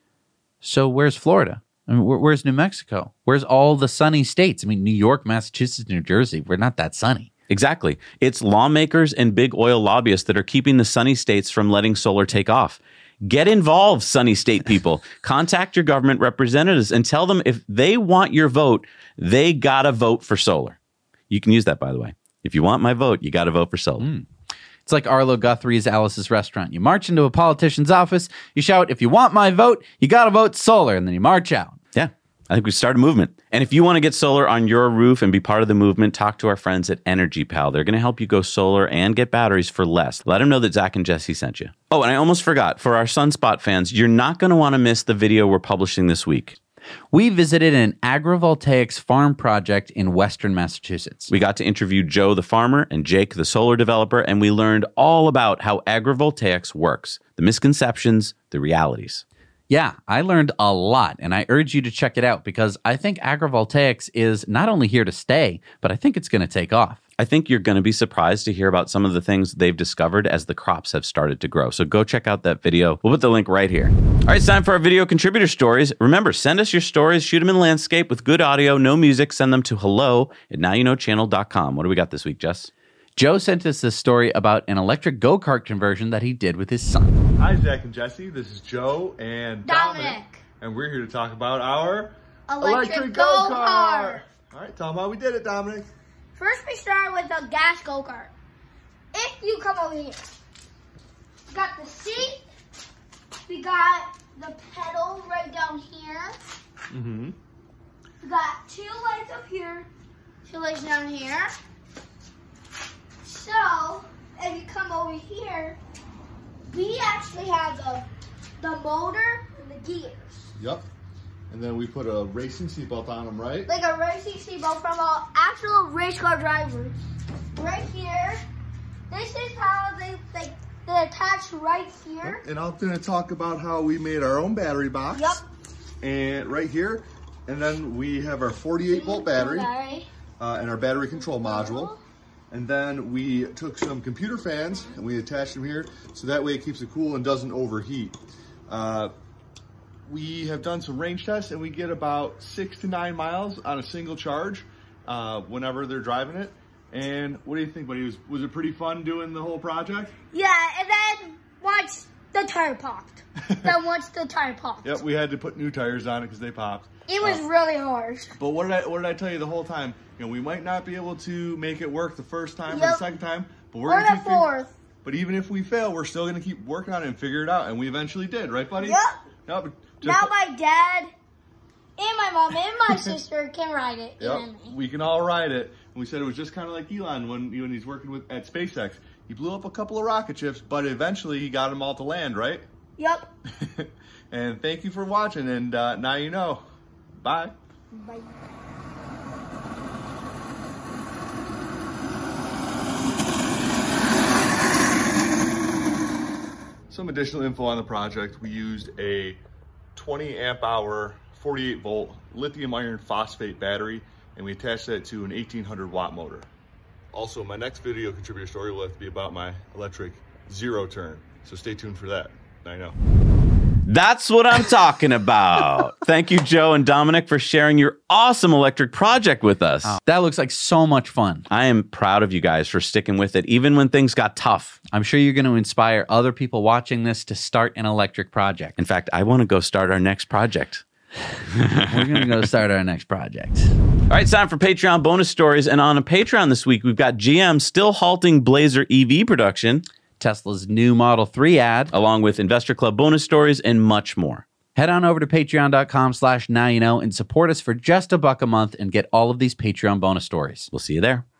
[SPEAKER 4] So where's Florida? I mean, where, where's New Mexico? Where's all the sunny states? I mean, New York, Massachusetts, New Jersey, we're not that sunny.
[SPEAKER 3] Exactly. It's lawmakers and big oil lobbyists that are keeping the sunny states from letting solar take off. Get involved, sunny state people. Contact your government representatives and tell them if they want your vote, they gotta vote for solar. You can use that, by the way. If you want my vote, you gotta vote for solar.
[SPEAKER 4] Mm. It's like Arlo Guthrie's Alice's Restaurant. You march into a politician's office, you shout, if you want my vote, you gotta vote solar, and then you march out.
[SPEAKER 3] Yeah, I think we start a movement. And if you want to get solar on your roof and be part of the movement, talk to our friends at Energy Pal. They're going to help you go solar and get batteries for less. Let them know that Zach and Jesse sent you. Oh, and I almost forgot. For our Sunspot fans, you're not going to want to miss the video we're publishing this week.
[SPEAKER 4] We visited an agrivoltaics farm project in western Massachusetts.
[SPEAKER 3] We got to interview Joe the farmer and Jake the solar developer, and we learned all about how agrivoltaics works, the misconceptions, the realities.
[SPEAKER 4] Yeah, I learned a lot, and I urge you to check it out because I think agrivoltaics is not only here to stay, but I think it's going to take off.
[SPEAKER 3] I think you're going to be surprised to hear about some of the things they've discovered as the crops have started to grow. So go check out that video. We'll put the link right here. All right, it's time for our video contributor stories. Remember, send us your stories, shoot them in landscape with good audio, no music. Send them to hello at now you know channel dot com. What do we got this week, Jess?
[SPEAKER 4] Joe sent us this story about an electric go-kart conversion that he did with his son.
[SPEAKER 12] Hi, Zach and Jesse. This is Joe and Dominic.
[SPEAKER 13] Dominic.
[SPEAKER 12] And we're here to talk about our
[SPEAKER 13] Electric, electric go-kart.
[SPEAKER 12] All right, tell them how we did it, Dominic.
[SPEAKER 13] First, we started with a gas go-kart. If you come over here, we got the seat, we got the pedal right down here.
[SPEAKER 12] Mm-hmm.
[SPEAKER 13] We got two lights up here, two lights down here. So, if you come over here, we actually have the, the motor and the gears.
[SPEAKER 12] Yep. And then we put a racing seatbelt on them, right?
[SPEAKER 13] Like a racing seatbelt from an actual race car driver. Right here. This is how they, they, they attach right here.
[SPEAKER 12] Yep. And I'm going to talk about how we made our own battery box.
[SPEAKER 13] Yep.
[SPEAKER 12] And right here. And then we have our forty-eight volt battery, battery. Uh, and our battery control module. And then we took some computer fans and we attached them here so that way it keeps it cool and doesn't overheat. Uh, we have done some range tests and we get about six to nine miles on a single charge uh, whenever they're driving it. And what do you think, buddy? Was, was it pretty fun doing the whole project?
[SPEAKER 13] Yeah, and then once the tire popped. then once the tire popped.
[SPEAKER 12] Yep, we had to put new tires on it because they popped.
[SPEAKER 13] It was uh, really hard.
[SPEAKER 12] But what did I what did I tell you the whole time? You know, we might not be able to make it work the first time
[SPEAKER 13] yep.
[SPEAKER 12] or the second time, but we're
[SPEAKER 13] or
[SPEAKER 12] gonna
[SPEAKER 13] the fourth.
[SPEAKER 12] Fig- but even if we fail, we're still gonna keep working on it and figure it out, and we eventually did, right, buddy?
[SPEAKER 13] Yep.
[SPEAKER 12] Yep.
[SPEAKER 13] Now my dad and my mom and my sister can ride it.
[SPEAKER 12] Yep.
[SPEAKER 13] And me.
[SPEAKER 12] We can all ride it. And we said it was just kind of like Elon when when he's working with at SpaceX. He blew up a couple of rocket ships, but eventually he got them all to land, right?
[SPEAKER 13] Yep.
[SPEAKER 12] And thank you for watching, and uh, now you know. Bye.
[SPEAKER 13] Bye.
[SPEAKER 12] Some additional info on the project. We used a twenty amp hour, forty-eight volt lithium iron phosphate battery, and we attached that to an eighteen hundred watt motor. Also, my next video contributor story will have to be about my electric zero turn. So stay tuned for that. I know.
[SPEAKER 3] That's what I'm talking about. Thank you, Joe and Dominic, for sharing your awesome electric project with us.
[SPEAKER 4] Oh, that looks like so much fun.
[SPEAKER 3] I am proud of you guys for sticking with it, even when things got tough.
[SPEAKER 4] I'm sure you're going to inspire other people watching this to start an electric project.
[SPEAKER 3] In fact, I want to go start our next project.
[SPEAKER 4] We're going to go start our next project.
[SPEAKER 3] All right, it's time for Patreon bonus stories. And on a Patreon this week, we've got G M still halting Blazer E V production,
[SPEAKER 4] Tesla's new Model three ad,
[SPEAKER 3] along with Investor Club bonus stories and much more.
[SPEAKER 4] Head on over to patreon.com slash now you know and support us for just a buck a month and get all of these Patreon bonus stories.
[SPEAKER 3] We'll see you there.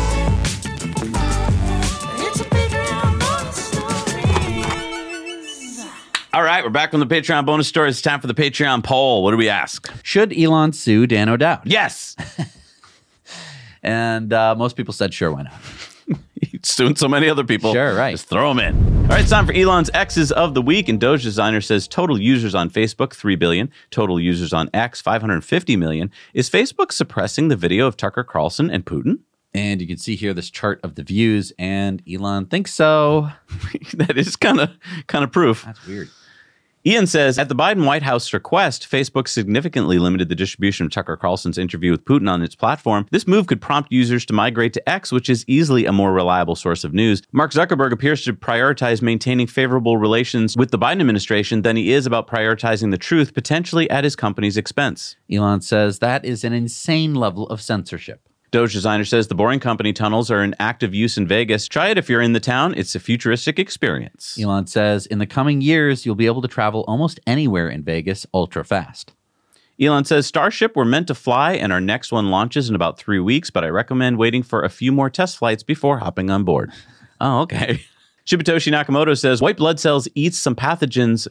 [SPEAKER 3] All right, we're back on the Patreon bonus stories. It's time for the Patreon poll. What do we ask?
[SPEAKER 4] Should Elon sue Dan O'Dowd?
[SPEAKER 3] Yes.
[SPEAKER 4] And uh, most people said, sure, why not?
[SPEAKER 3] He's suing so many other people.
[SPEAKER 4] Sure, right.
[SPEAKER 3] Just throw them in. All right, it's time for Elon's X's of the week. And Doge Designer says total users on Facebook, three billion. Total users on X, five hundred fifty million. Is Facebook suppressing the video of Tucker Carlson and Putin?
[SPEAKER 4] And you can see here this chart of the views, and Elon thinks so.
[SPEAKER 3] That is kind of kind of proof.
[SPEAKER 4] That's weird.
[SPEAKER 3] Ian says, at the Biden White House request, Facebook significantly limited the distribution of Tucker Carlson's interview with Putin on its platform. This move could prompt users to migrate to X, which is easily a more reliable source of news. Mark Zuckerberg appears to prioritize maintaining favorable relations with the Biden administration than he is about prioritizing the truth, potentially at his company's expense.
[SPEAKER 4] Elon says that is an insane level of censorship.
[SPEAKER 3] Doge Designer says the Boring Company tunnels are in active use in Vegas. Try it if you're in the town. It's a futuristic experience.
[SPEAKER 4] Elon says in the coming years, you'll be able to travel almost anywhere in Vegas ultra fast.
[SPEAKER 3] Elon says Starship were meant to fly and our next one launches in about three weeks, but I recommend waiting for a few more test flights before hopping on board. Oh, okay. Shibatoshi Nakamoto says white blood cells eats some pathogens.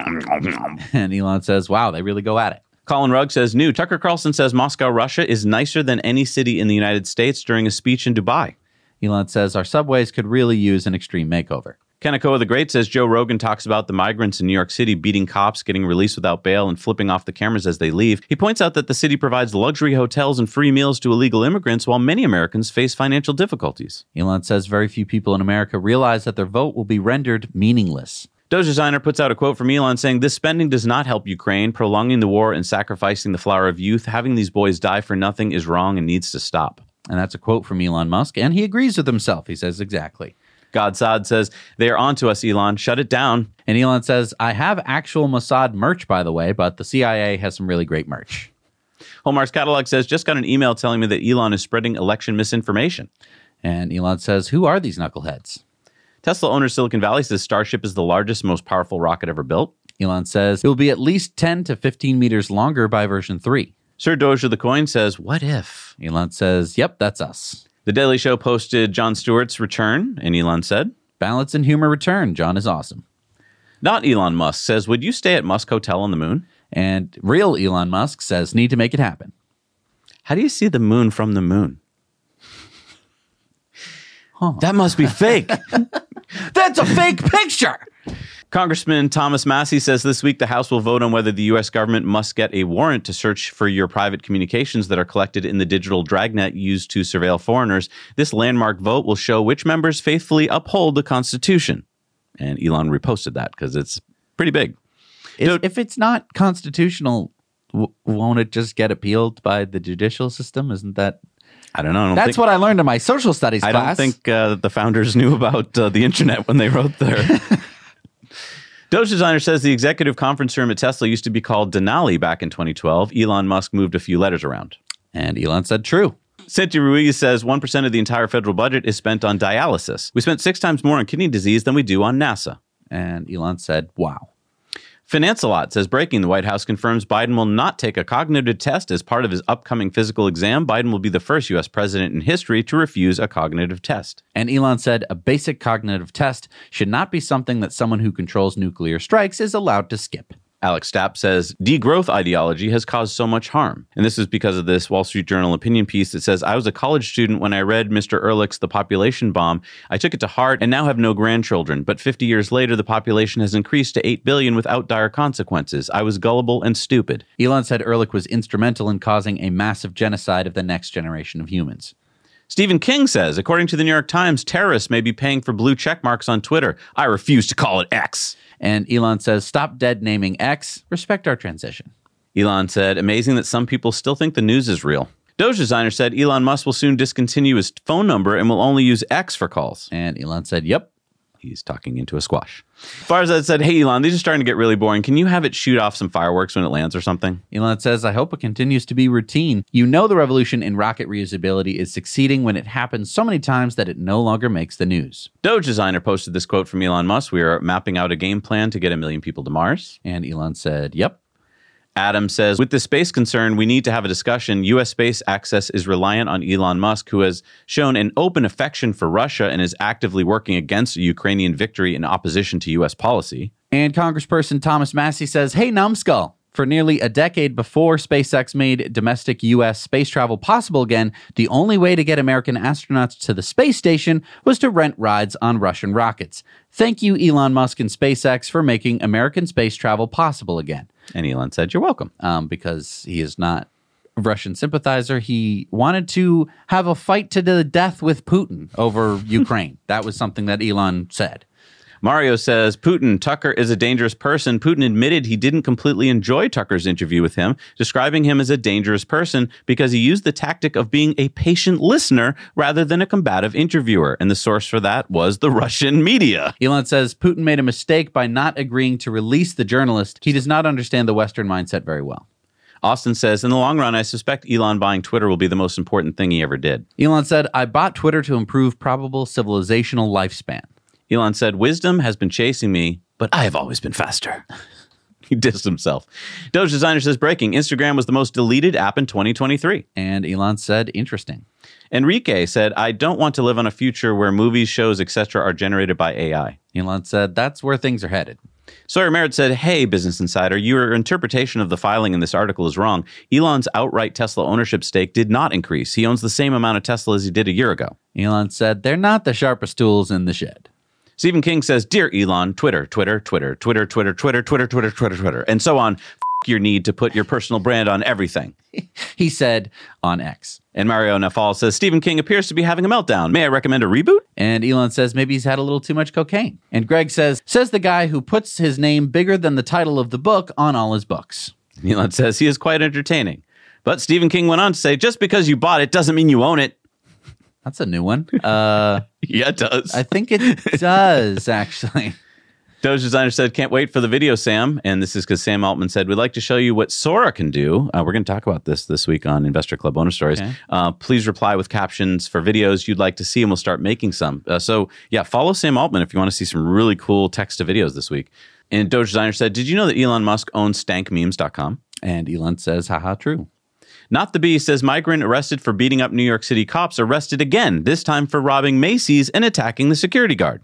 [SPEAKER 4] And Elon says, wow, they really go at it.
[SPEAKER 3] Colin Rugg says, new. Tucker Carlson says Moscow, Russia is nicer than any city in the United States during a speech in Dubai.
[SPEAKER 4] Elon says our subways could really use an extreme makeover.
[SPEAKER 3] Kanekoa the Great says Joe Rogan talks about the migrants in New York City beating cops, getting released without bail, and flipping off the cameras as they leave. He points out that the city provides luxury hotels and free meals to illegal immigrants while many Americans face financial difficulties.
[SPEAKER 4] Elon says very few people in America realize that their vote will be rendered meaningless.
[SPEAKER 3] Doge Designer puts out a quote from Elon saying, this spending does not help Ukraine, prolonging the war and sacrificing the flower of youth. Having these boys die for nothing is wrong and needs to stop.
[SPEAKER 4] And that's a quote from Elon Musk, and he agrees with himself. He says exactly.
[SPEAKER 3] Godsad says, they are onto us, Elon. Shut it down.
[SPEAKER 4] And Elon says, I have actual Mossad merch, by the way, but the C I A has some really great merch.
[SPEAKER 3] Hallmark's Catalog says, just got an email telling me that Elon is spreading election misinformation.
[SPEAKER 4] And Elon says, who are these knuckleheads?
[SPEAKER 3] Tesla owner Silicon Valley says Starship is the largest, most powerful rocket ever built.
[SPEAKER 4] Elon says it will be at least ten to fifteen meters longer by version three.
[SPEAKER 3] Sir Doge of the Coin says, what if?
[SPEAKER 4] Elon says, yep, that's us.
[SPEAKER 3] The Daily Show posted Jon Stewart's return, and Elon said,
[SPEAKER 4] balance and humor return. John is awesome.
[SPEAKER 3] Not Elon Musk says, would you stay at Musk Hotel on the moon?
[SPEAKER 4] And real Elon Musk says, need to make it happen.
[SPEAKER 3] How do you see the moon from the moon? Huh. That must be fake.
[SPEAKER 4] That's a fake picture.
[SPEAKER 3] Congressman Thomas Massey says this week the House will vote on whether the U S government must get a warrant to search for your private communications that are collected in the digital dragnet used to surveil foreigners. This landmark vote will show which members faithfully uphold the Constitution. And Elon reposted that because it's pretty big.
[SPEAKER 4] Is, if it's not constitutional, w- won't it just get appealed by the judicial system? Isn't that...
[SPEAKER 3] I don't know. I don't
[SPEAKER 4] That's
[SPEAKER 3] think,
[SPEAKER 4] what I learned in my social studies
[SPEAKER 3] I
[SPEAKER 4] class.
[SPEAKER 3] I don't think uh, that the founders knew about uh, the internet when they wrote there. Doge Designer says the executive conference room at Tesla used to be called Denali back in twenty twelve. Elon Musk moved a few letters around.
[SPEAKER 4] And Elon said true.
[SPEAKER 3] Cynthia Ruiz says one percent of the entire federal budget is spent on dialysis. We spent six times more on kidney disease than we do on NASA.
[SPEAKER 4] And Elon said, wow.
[SPEAKER 3] Finance-a-lot says breaking, the White House confirms Biden will not take a cognitive test as part of his upcoming physical exam. Biden will be the first U S president in history to refuse a cognitive test.
[SPEAKER 4] And Elon said a basic cognitive test should not be something that someone who controls nuclear strikes is allowed to skip.
[SPEAKER 3] Alex Stapp says degrowth ideology has caused so much harm. And this is because of this Wall Street Journal opinion piece that says, I was a college student when I read Mister Ehrlich's The Population Bomb. I took it to heart and now have no grandchildren. But fifty years later, the population has increased to eight billion without dire consequences. I was gullible and stupid.
[SPEAKER 4] Elon said Ehrlich was instrumental in causing a massive genocide of the next generation of humans.
[SPEAKER 3] Stephen King says, according to the New York Times, terrorists may be paying for blue check marks on Twitter. I refuse to call it X.
[SPEAKER 4] And Elon says, stop dead naming X. Respect our transition.
[SPEAKER 3] Elon said, amazing that some people still think the news is real. Doge Designer said Elon Musk will soon discontinue his phone number and will only use X for calls.
[SPEAKER 4] And Elon said, yep.
[SPEAKER 3] He's talking into a squash. Farzad said, hey, Elon, these are starting to get really boring. Can you have it shoot off some fireworks when it lands or something?
[SPEAKER 4] Elon says, I hope it continues to be routine. You know the revolution in rocket reusability is succeeding when it happens so many times that it no longer makes the news.
[SPEAKER 3] Doge Designer posted this quote from Elon Musk. We are mapping out a game plan to get a million people to Mars.
[SPEAKER 4] And Elon said, yep.
[SPEAKER 3] Adam says, with the space concern, we need to have a discussion. U S space access is reliant on Elon Musk, who has shown an open affection for Russia and is actively working against a Ukrainian victory in opposition to U S policy.
[SPEAKER 4] And Congressperson Thomas Massey says, hey, numbskull. For nearly a decade before SpaceX made domestic U S space travel possible again, the only way to get American astronauts to the space station was to rent rides on Russian rockets. Thank you, Elon Musk and SpaceX, for making American space travel possible again.
[SPEAKER 3] And Elon said, you're welcome.
[SPEAKER 4] Um, because he is not a Russian sympathizer. He wanted to have a fight to the death with Putin over Ukraine. That was something that Elon said.
[SPEAKER 3] Mario says, Putin, Tucker is a dangerous person. Putin admitted he didn't completely enjoy Tucker's interview with him, describing him as a dangerous person because he used the tactic of being a patient listener rather than a combative interviewer. And the source for that was the Russian media.
[SPEAKER 4] Elon says Putin made a mistake by not agreeing to release the journalist. He does not understand the Western mindset very well.
[SPEAKER 3] Austin says, in the long run, I suspect Elon buying Twitter will be the most important thing he ever did.
[SPEAKER 4] Elon said, I bought Twitter to improve probable civilizational lifespan.
[SPEAKER 3] Elon said, wisdom has been chasing me, but I have always been faster. He dissed himself. Doge Designer says, breaking, Instagram was the most deleted app in twenty twenty-three.
[SPEAKER 4] And Elon said, interesting.
[SPEAKER 3] Enrique said, I don't want to live on a future where movies, shows, et cetera are generated by A I.
[SPEAKER 4] Elon said, that's where things are headed.
[SPEAKER 3] Sawyer Merritt said, hey, Business Insider, your interpretation of the filing in this article is wrong. Elon's outright Tesla ownership stake did not increase. He owns the same amount of Tesla as he did a year ago.
[SPEAKER 4] Elon said, they're not the sharpest tools in the shed.
[SPEAKER 3] Stephen King says, dear Elon, Twitter, Twitter, Twitter, Twitter, Twitter, Twitter, Twitter, Twitter, Twitter, Twitter, and so on. F*** your need to put your personal brand on everything.
[SPEAKER 4] He said on X.
[SPEAKER 3] And Mario Nafal says, Stephen King appears to be having a meltdown. May I recommend a reboot?
[SPEAKER 4] And Elon says maybe he's had a little too much cocaine. And Greg says, says the guy who puts his name bigger than the title of the book on all his books.
[SPEAKER 3] Elon says he is quite entertaining. But Stephen King went on to say, just because you bought it doesn't mean you own it.
[SPEAKER 4] That's a new one. Uh,
[SPEAKER 3] yeah, it does.
[SPEAKER 4] I think it does, actually.
[SPEAKER 3] Doge Designer said, can't wait for the video, Sam. And this is because Sam Altman said, we'd like to show you what Sora can do. Uh, we're going to talk about this this week on Investor Club Bonus Stories. Okay. Uh, please reply with captions for videos you'd like to see, and we'll start making some. Uh, so, yeah, follow Sam Altman if you want to see some really cool text to videos this week. And Doge Designer said, did you know that Elon Musk owns stank memes dot com?
[SPEAKER 4] And Elon says, haha, true.
[SPEAKER 3] Not the Bee says, migrant arrested for beating up New York City cops arrested again, this time for robbing Macy's and attacking the security guard.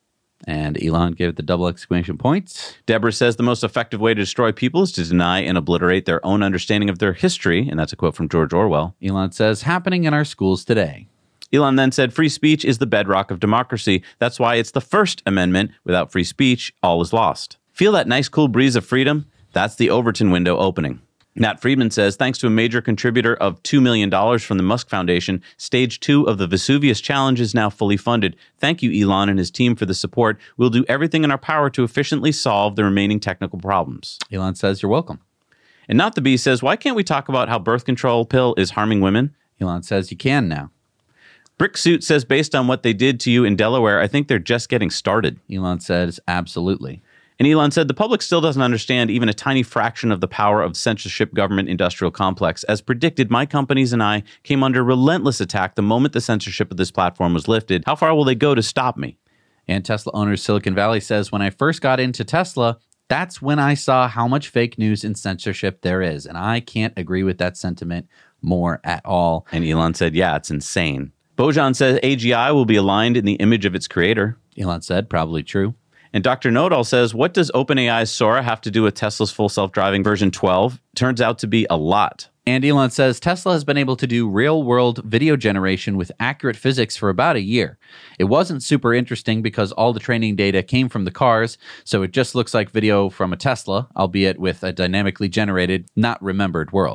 [SPEAKER 4] And Elon gave the double exclamation points.
[SPEAKER 3] Deborah says the most effective way to destroy people is to deny and obliterate their own understanding of their history. And that's a quote from George Orwell.
[SPEAKER 4] Elon says, happening in our schools today.
[SPEAKER 3] Elon then said, free speech is the bedrock of democracy. That's why it's the First Amendment. Without free speech, all is lost. Feel that nice cool breeze of freedom? That's the Overton window opening. Nat Friedman says, thanks to a major contributor of two million dollars from the Musk Foundation, stage two of the Vesuvius Challenge is now fully funded. Thank you, Elon and his team, for the support. We'll do everything in our power to efficiently solve the remaining technical problems.
[SPEAKER 4] Elon says, you're welcome.
[SPEAKER 3] And Not the Bee says, why can't we talk about how birth control pill is harming women?
[SPEAKER 4] Elon says, you can now.
[SPEAKER 3] Brick Suit says, based on what they did to you in Delaware, I think they're just getting started.
[SPEAKER 4] Elon says, absolutely.
[SPEAKER 3] And Elon said, the public still doesn't understand even a tiny fraction of the power of censorship government industrial complex. As predicted, my companies and I came under relentless attack the moment the censorship of this platform was lifted. How far will they go to stop me?
[SPEAKER 4] And Tesla owner Silicon Valley says, when I first got into Tesla, that's when I saw how much fake news and censorship there is. And I can't agree with that sentiment more at all.
[SPEAKER 3] And Elon said, yeah, it's insane. Bojan says A G I will be aligned in the image of its creator.
[SPEAKER 4] Elon said, probably true.
[SPEAKER 3] And Doctor Nodal says, what does OpenAI's Sora have to do with Tesla's full self-driving version twelve? Turns out to be a lot.
[SPEAKER 4] And Elon says, Tesla has been able to do real-world video generation with accurate physics for about a year. It wasn't super interesting because all the training data came from the cars, so it just looks like video from a Tesla, albeit with a dynamically generated, not remembered world.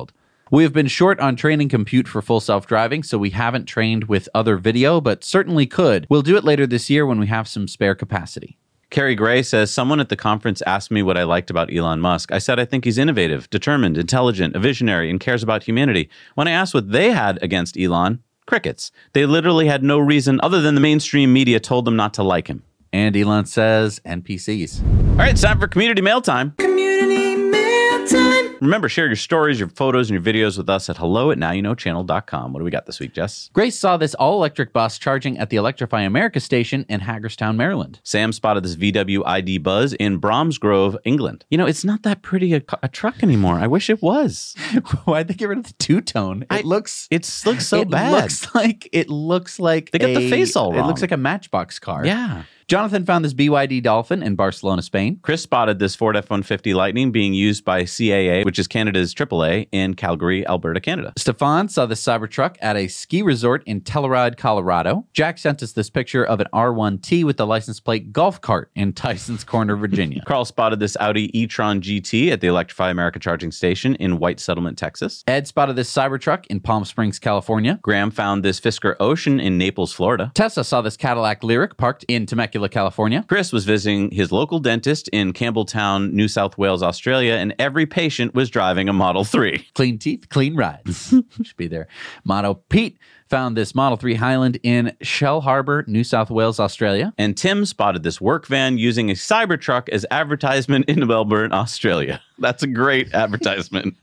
[SPEAKER 4] We have been short on training compute for full self-driving, so we haven't trained with other video, but certainly could. We'll do it later this year when we have some spare capacity.
[SPEAKER 3] Carrie Gray says, someone at the conference asked me what I liked about Elon Musk. I said I think he's innovative, determined, intelligent, a visionary, and cares about humanity. When I asked what they had against Elon, crickets. They literally had no reason other than the mainstream media told them not to like him.
[SPEAKER 4] And Elon says N P Cs.
[SPEAKER 3] All right, it's time for community mail time.
[SPEAKER 14] Community mail time.
[SPEAKER 3] Remember, share your stories, your photos, and your videos with us at hello at now you know channel dot com. What do we got this week, Jess?
[SPEAKER 4] Grace saw this all-electric bus charging at the Electrify America station in Hagerstown, Maryland.
[SPEAKER 3] Sam spotted this V W I D Buzz in Bromsgrove, England. You know, it's not that pretty a, a truck anymore. I wish it was.
[SPEAKER 4] Why'd they get rid of the two-tone? It
[SPEAKER 3] I,
[SPEAKER 4] looks...
[SPEAKER 3] It looks so
[SPEAKER 4] it
[SPEAKER 3] bad.
[SPEAKER 4] Looks like, it looks like
[SPEAKER 3] They got
[SPEAKER 4] a,
[SPEAKER 3] the face all wrong.
[SPEAKER 4] It looks like a Matchbox car.
[SPEAKER 3] Yeah.
[SPEAKER 4] Jonathan found this B Y D Dolphin in Barcelona, Spain.
[SPEAKER 3] Chris spotted this Ford F one fifty Lightning being used by C A A, which is Canada's triple A, in Calgary, Alberta, Canada.
[SPEAKER 4] Stefan saw the Cybertruck at a ski resort in Telluride, Colorado. Jack sent us this picture of an R one T with the license plate golf cart in Tyson's Corner, Virginia.
[SPEAKER 3] Carl spotted this Audi e-tron G T at the Electrify America charging station in White Settlement, Texas.
[SPEAKER 4] Ed spotted this Cybertruck in Palm Springs, California.
[SPEAKER 3] Graham found this Fisker Ocean in Naples, Florida.
[SPEAKER 4] Tessa saw this Cadillac Lyriq parked in Temecula, California.
[SPEAKER 3] Chris was visiting his local dentist in Campbelltown, New South Wales, Australia, and every patient was driving a Model three.
[SPEAKER 4] Clean teeth, clean rides. Should be there. Motto. Pete found this Model three Highland in Shell Harbour, New South Wales, Australia.
[SPEAKER 3] And Tim spotted this work van using a Cybertruck as advertisement in Melbourne, Australia. That's a great advertisement.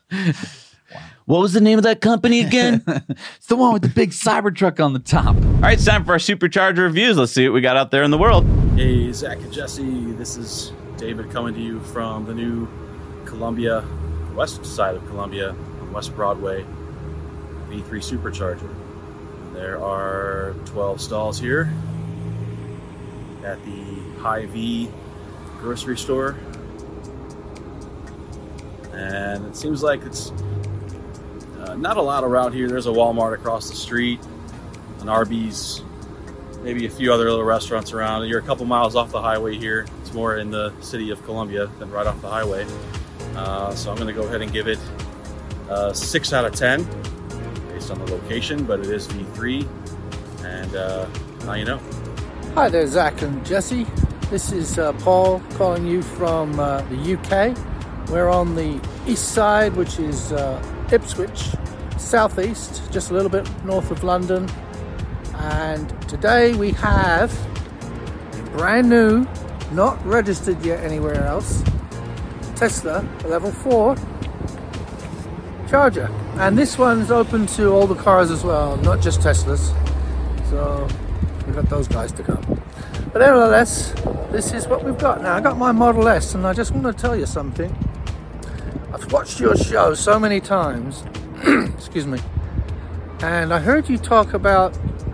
[SPEAKER 10] What was the name of that company again?
[SPEAKER 4] It's the one with the big Cybertruck on the top.
[SPEAKER 3] All right, it's time for our Supercharger reviews. Let's see what we got out there in the world.
[SPEAKER 15] Hey, Zach and Jesse. This is David coming to you from the new Columbia, west side of Columbia, on West Broadway, V three Supercharger. There are twelve stalls here at the Hy-Vee grocery store. And it seems like it's Uh, not a lot around here. There's a Walmart across the street, an Arby's, maybe a few other little restaurants around. You're a couple miles off the highway here. It's more in the city of Columbia than right off the highway. Uh, so I'm going to go ahead and give it uh, six out of ten based on the location, but it is V three, and uh, now you know.
[SPEAKER 16] Hi there, Zach and Jesse. This is uh, Paul calling you from uh, the U K. We're on the east side, which is uh, Ipswich, southeast, just a little bit north of London. And today we have a brand new, not registered yet anywhere else, Tesla level four charger. And this one's open to all the cars as well, not just Teslas. So we've got those guys to come. But nevertheless, this is what we've got. Now, I got my Model S, and I just want to tell you something. I've watched your show so many times, excuse me, and I heard you talk about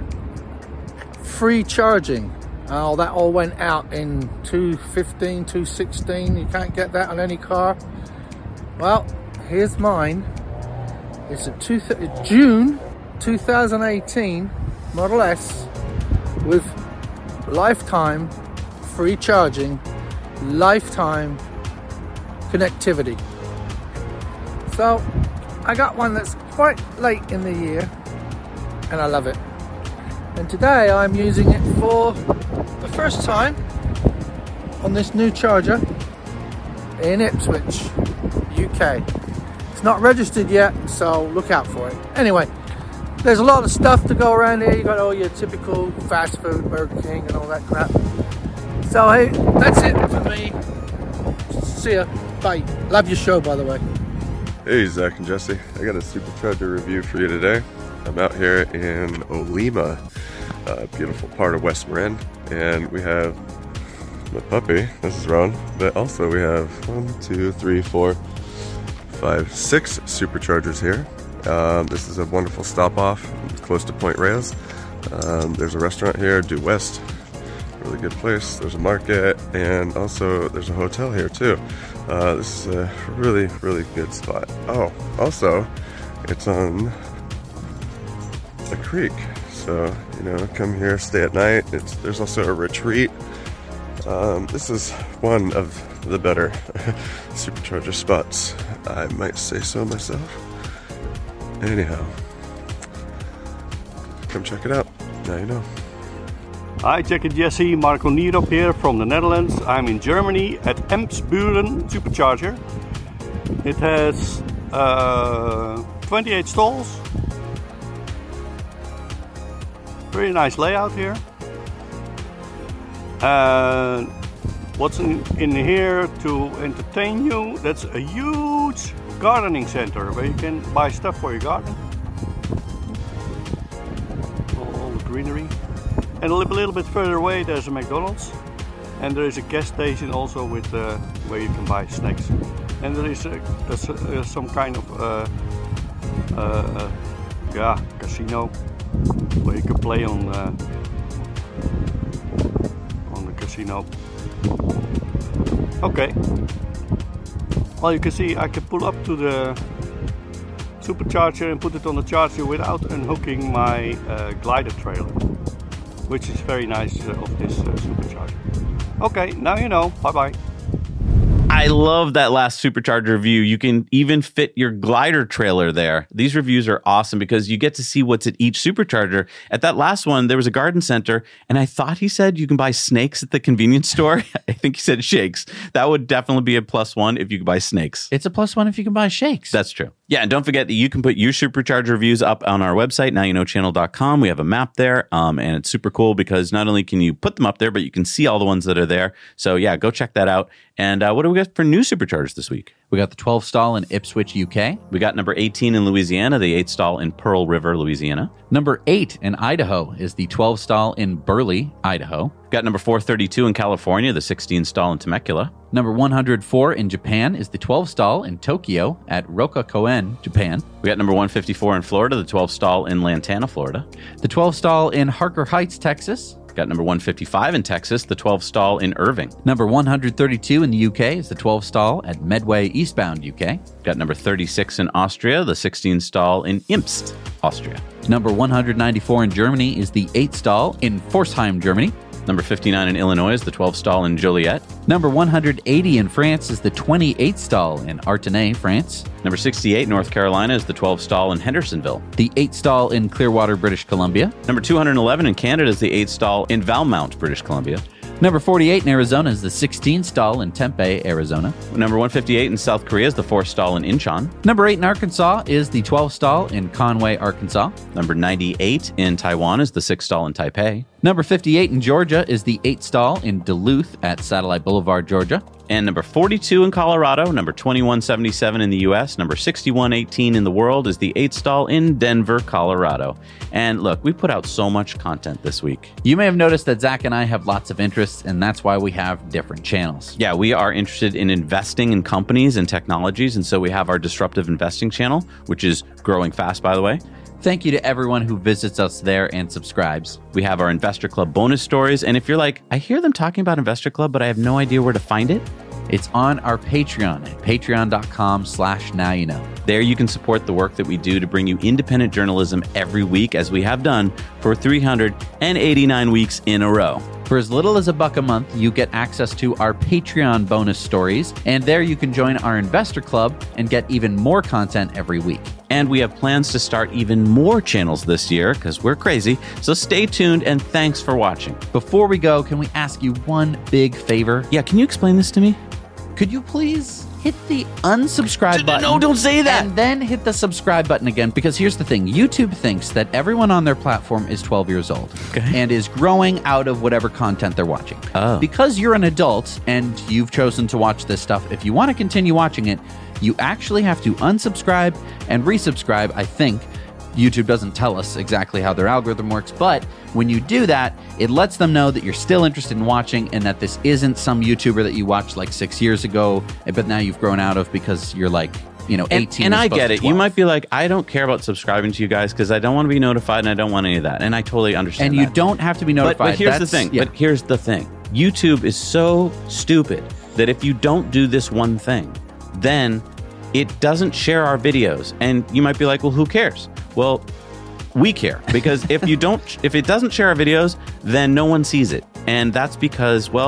[SPEAKER 16] free charging. Oh, that all went out in two fifteen, two sixteen. You can't get that on any car. Well, here's mine. It's a two th- June two thousand eighteen Model S with lifetime free charging, lifetime connectivity. So I got one that's quite late in the year, and I love it. And today I'm using it for the first time on this new charger in Ipswich, U K. It's not registered yet, so look out for it. Anyway, there's a lot of stuff to go around here. You got all your typical fast food, Burger King and all that crap. So hey, that's it for me. See ya. Bye. Love your show, by the way.
[SPEAKER 17] Hey, Zach and Jesse. I got a Supercharger review for you today. I'm out here in Olema, a beautiful part of West Marin, and we have my puppy. This is Ron, but also we have one, two, three, four, five, six Superchargers here. Um, this is a wonderful stop-off close to Point Reyes. Um, there's a restaurant here, Due West, really good place. There's a market, and also there's a hotel here too. Uh, this is a really, really good spot. Oh, also, it's on a creek, so, you know, come here, stay at night. It's, there's also a retreat. Um, this is one of the better Supercharger spots, I might say so myself. Anyhow, come check it out. Now you know.
[SPEAKER 18] Hi, Jack and Jesse. Marco Nierop here from the Netherlands. I'm in Germany at Emsburen Supercharger. It has uh, twenty-eight stalls. Very nice layout here. And what's in, in here to entertain you? That's a huge gardening center where you can buy stuff for your garden. All the greenery. And a little, little bit further away there's a McDonald's. And there is a gas station also with uh, where you can buy snacks. And there is a, a, a, some kind of uh, uh, yeah, casino where you can play on uh, on the casino. Okay. Well, you can see I can pull up to the supercharger and put it on the charger without unhooking my uh, glider trailer, which is very nice uh, of this uh, supercharger. Okay, now you know. Bye bye.
[SPEAKER 3] I love that last supercharger review. You can even fit your glider trailer there. These reviews are awesome because you get to see what's at each supercharger. At that last one, there was a garden center, and I thought he said you can buy snakes at the convenience store. I think he said shakes. That would definitely be a plus one if you could buy snakes.
[SPEAKER 4] It's a plus one if you can buy shakes.
[SPEAKER 3] That's true. Yeah, and don't forget that you can put your supercharger reviews up on our website, now you know channel dot com. We have a map there, um, and it's super cool because not only can you put them up there, but you can see all the ones that are there. So yeah, go check that out. And uh, what do we got for new superchargers this week?
[SPEAKER 4] We got the twelve stall in Ipswich, U K.
[SPEAKER 3] We got number eighteen in Louisiana, the eight stall in Pearl River, Louisiana.
[SPEAKER 4] Number eight in Idaho is the twelve stall in Burley, Idaho.
[SPEAKER 3] We got number four thirty-two in California, the sixteen stall in Temecula.
[SPEAKER 4] Number one hundred four in Japan is the twelve stall in Tokyo at Rokakoen, Japan.
[SPEAKER 3] We got number one fifty-four in Florida, the twelve stall in Lantana, Florida.
[SPEAKER 4] The twelve stall in Harker Heights, Texas.
[SPEAKER 3] Got number one fifty-five in Texas, the twelve stall in Irving.
[SPEAKER 4] Number one hundred thirty-two in the U K is the twelve stall at Medway Eastbound, U K.
[SPEAKER 3] Got number thirty-six in Austria, the sixteen stall in Imst, Austria.
[SPEAKER 4] Number one hundred ninety-four in Germany is the eight stall in Forsheim, Germany.
[SPEAKER 3] Number fifty-nine in Illinois is the twelve stall in Joliet.
[SPEAKER 4] Number one hundred eighty in France is the twenty-eight stall in Artenay, France.
[SPEAKER 3] Number sixty-eight in North Carolina is the twelve stall in Hendersonville.
[SPEAKER 4] The eight stall in Clearwater, British Columbia.
[SPEAKER 3] Number two hundred eleven in Canada is the eight stall in Valmount, British Columbia.
[SPEAKER 4] Number forty-eight in Arizona is the sixteen stall in Tempe, Arizona.
[SPEAKER 3] Number one fifty-eight in South Korea is the four stall in Incheon.
[SPEAKER 4] Number eight in Arkansas is the twelve stall in Conway, Arkansas.
[SPEAKER 3] Number ninety-eight in Taiwan is the six stall in Taipei.
[SPEAKER 4] Number fifty-eight in Georgia is the eight stall in Duluth at Satellite Boulevard, Georgia.
[SPEAKER 3] And number forty-two in Colorado, number twenty-one seventy-seven in the U S, number sixty-one eighteen in the world is the eight stall in Denver, Colorado. And look, we put out so much content this week.
[SPEAKER 4] You may have noticed that Zach and I have lots of interests, and that's why we have different channels.
[SPEAKER 3] Yeah, we are interested in investing in companies and technologies, and so we have our Disruptive Investing channel, which is growing fast, by the way.
[SPEAKER 4] Thank you to everyone who visits us there and subscribes.
[SPEAKER 3] We have our Investor Club bonus stories, and if you're like, I hear them talking about Investor Club, but I have no idea where to find it,
[SPEAKER 4] it's on our Patreon at patreon.com slash now you know.
[SPEAKER 3] There you can support the work that we do to bring you independent journalism every week, as we have done for three hundred eighty-nine weeks in a row.
[SPEAKER 4] For as little as a buck a month, you get access to our Patreon bonus stories, and there you can join our Investor Club and get even more content every week.
[SPEAKER 3] And we have plans to start even more channels this year because we're crazy. So stay tuned, and thanks for watching.
[SPEAKER 4] Before we go, can we ask you one big favor?
[SPEAKER 3] Yeah, can you explain this to me?
[SPEAKER 4] Could you please hit the unsubscribe button?
[SPEAKER 3] No, don't say that.
[SPEAKER 4] And then hit the subscribe button again, because here's the thing. YouTube thinks that everyone on their platform is twelve years old
[SPEAKER 3] okay.
[SPEAKER 4] and is growing out of whatever content they're watching.
[SPEAKER 3] Oh.
[SPEAKER 4] Because you're an adult and you've chosen to watch this stuff, if you want to continue watching it, you actually have to unsubscribe and resubscribe, I think. YouTube doesn't tell us exactly how their algorithm works, but when you do that, it lets them know that you're still interested in watching and that this isn't some YouTuber that you watched like six years ago, but now you've grown out of because you're like, you know, eighteen.
[SPEAKER 3] And, and I get it.
[SPEAKER 4] twelve.
[SPEAKER 3] You might be like, I don't care about subscribing to you guys because I don't want to be notified and I don't want any of that. And I totally understand
[SPEAKER 4] And
[SPEAKER 3] that.
[SPEAKER 4] you don't have to be notified.
[SPEAKER 3] But, but here's
[SPEAKER 4] That's,
[SPEAKER 3] the thing.
[SPEAKER 4] Yeah.
[SPEAKER 3] But here's the thing. YouTube is so stupid that if you don't do this one thing, then it doesn't share our videos. And you might be like, well, who cares? Well, we care, because if you don't, if it doesn't share our videos, then no one sees it. And that's because, well,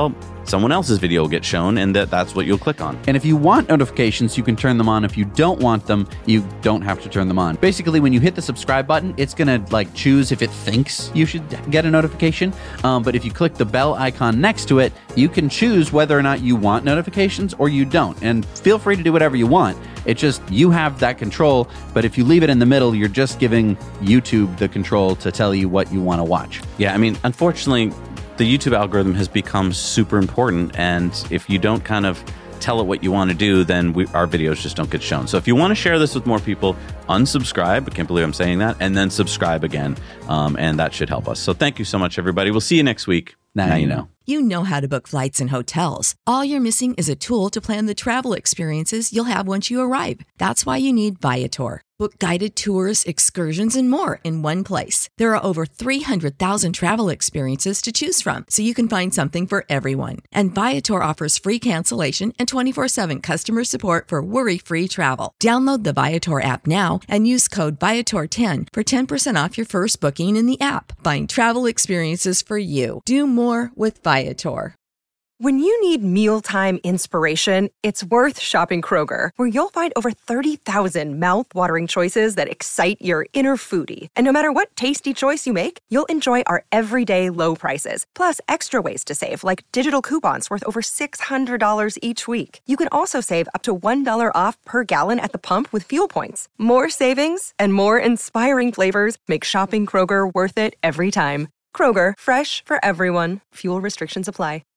[SPEAKER 3] someone else's video will get shown, and that, that's what you'll click on.
[SPEAKER 4] And if you want notifications, you can turn them on. If you don't want them, you don't have to turn them on. Basically, when you hit the subscribe button, it's going to like choose if it thinks you should get a notification. Um, but if you click the bell icon next to it, you can choose whether or not you want notifications or you don't. And feel free to do whatever you want. It's just you have that control. But if you leave it in the middle, you're just giving YouTube the control to tell you what you want to watch.
[SPEAKER 3] Yeah, I mean, unfortunately, the YouTube algorithm has become super important. And if you don't kind of tell it what you want to do, then we, our videos just don't get shown. So if you want to share this with more people, unsubscribe. I can't believe I'm saying that. And then subscribe again. Um, and that should help us. So thank you so much, everybody. We'll see you next week.
[SPEAKER 4] Now, now you know.
[SPEAKER 1] You know how to book flights and hotels. All you're missing is a tool to plan the travel experiences you'll have once you arrive. That's why you need Viator. Book guided tours, excursions, and more in one place. There are over three hundred thousand travel experiences to choose from, so you can find something for everyone. And Viator offers free cancellation and twenty-four seven customer support for worry-free travel. Download the Viator app now and use code Viator ten for ten percent off your first booking in the app. Find travel experiences for you. Do more with Viator.
[SPEAKER 2] When you need mealtime inspiration, it's worth shopping Kroger, where you'll find over thirty thousand mouth-watering choices that excite your inner foodie. And no matter what tasty choice you make, you'll enjoy our everyday low prices, plus extra ways to save, like digital coupons worth over six hundred dollars each week. You can also save up to one dollar off per gallon at the pump with fuel points. More savings and more inspiring flavors make shopping Kroger worth it every time. Kroger, fresh for everyone. Fuel restrictions apply.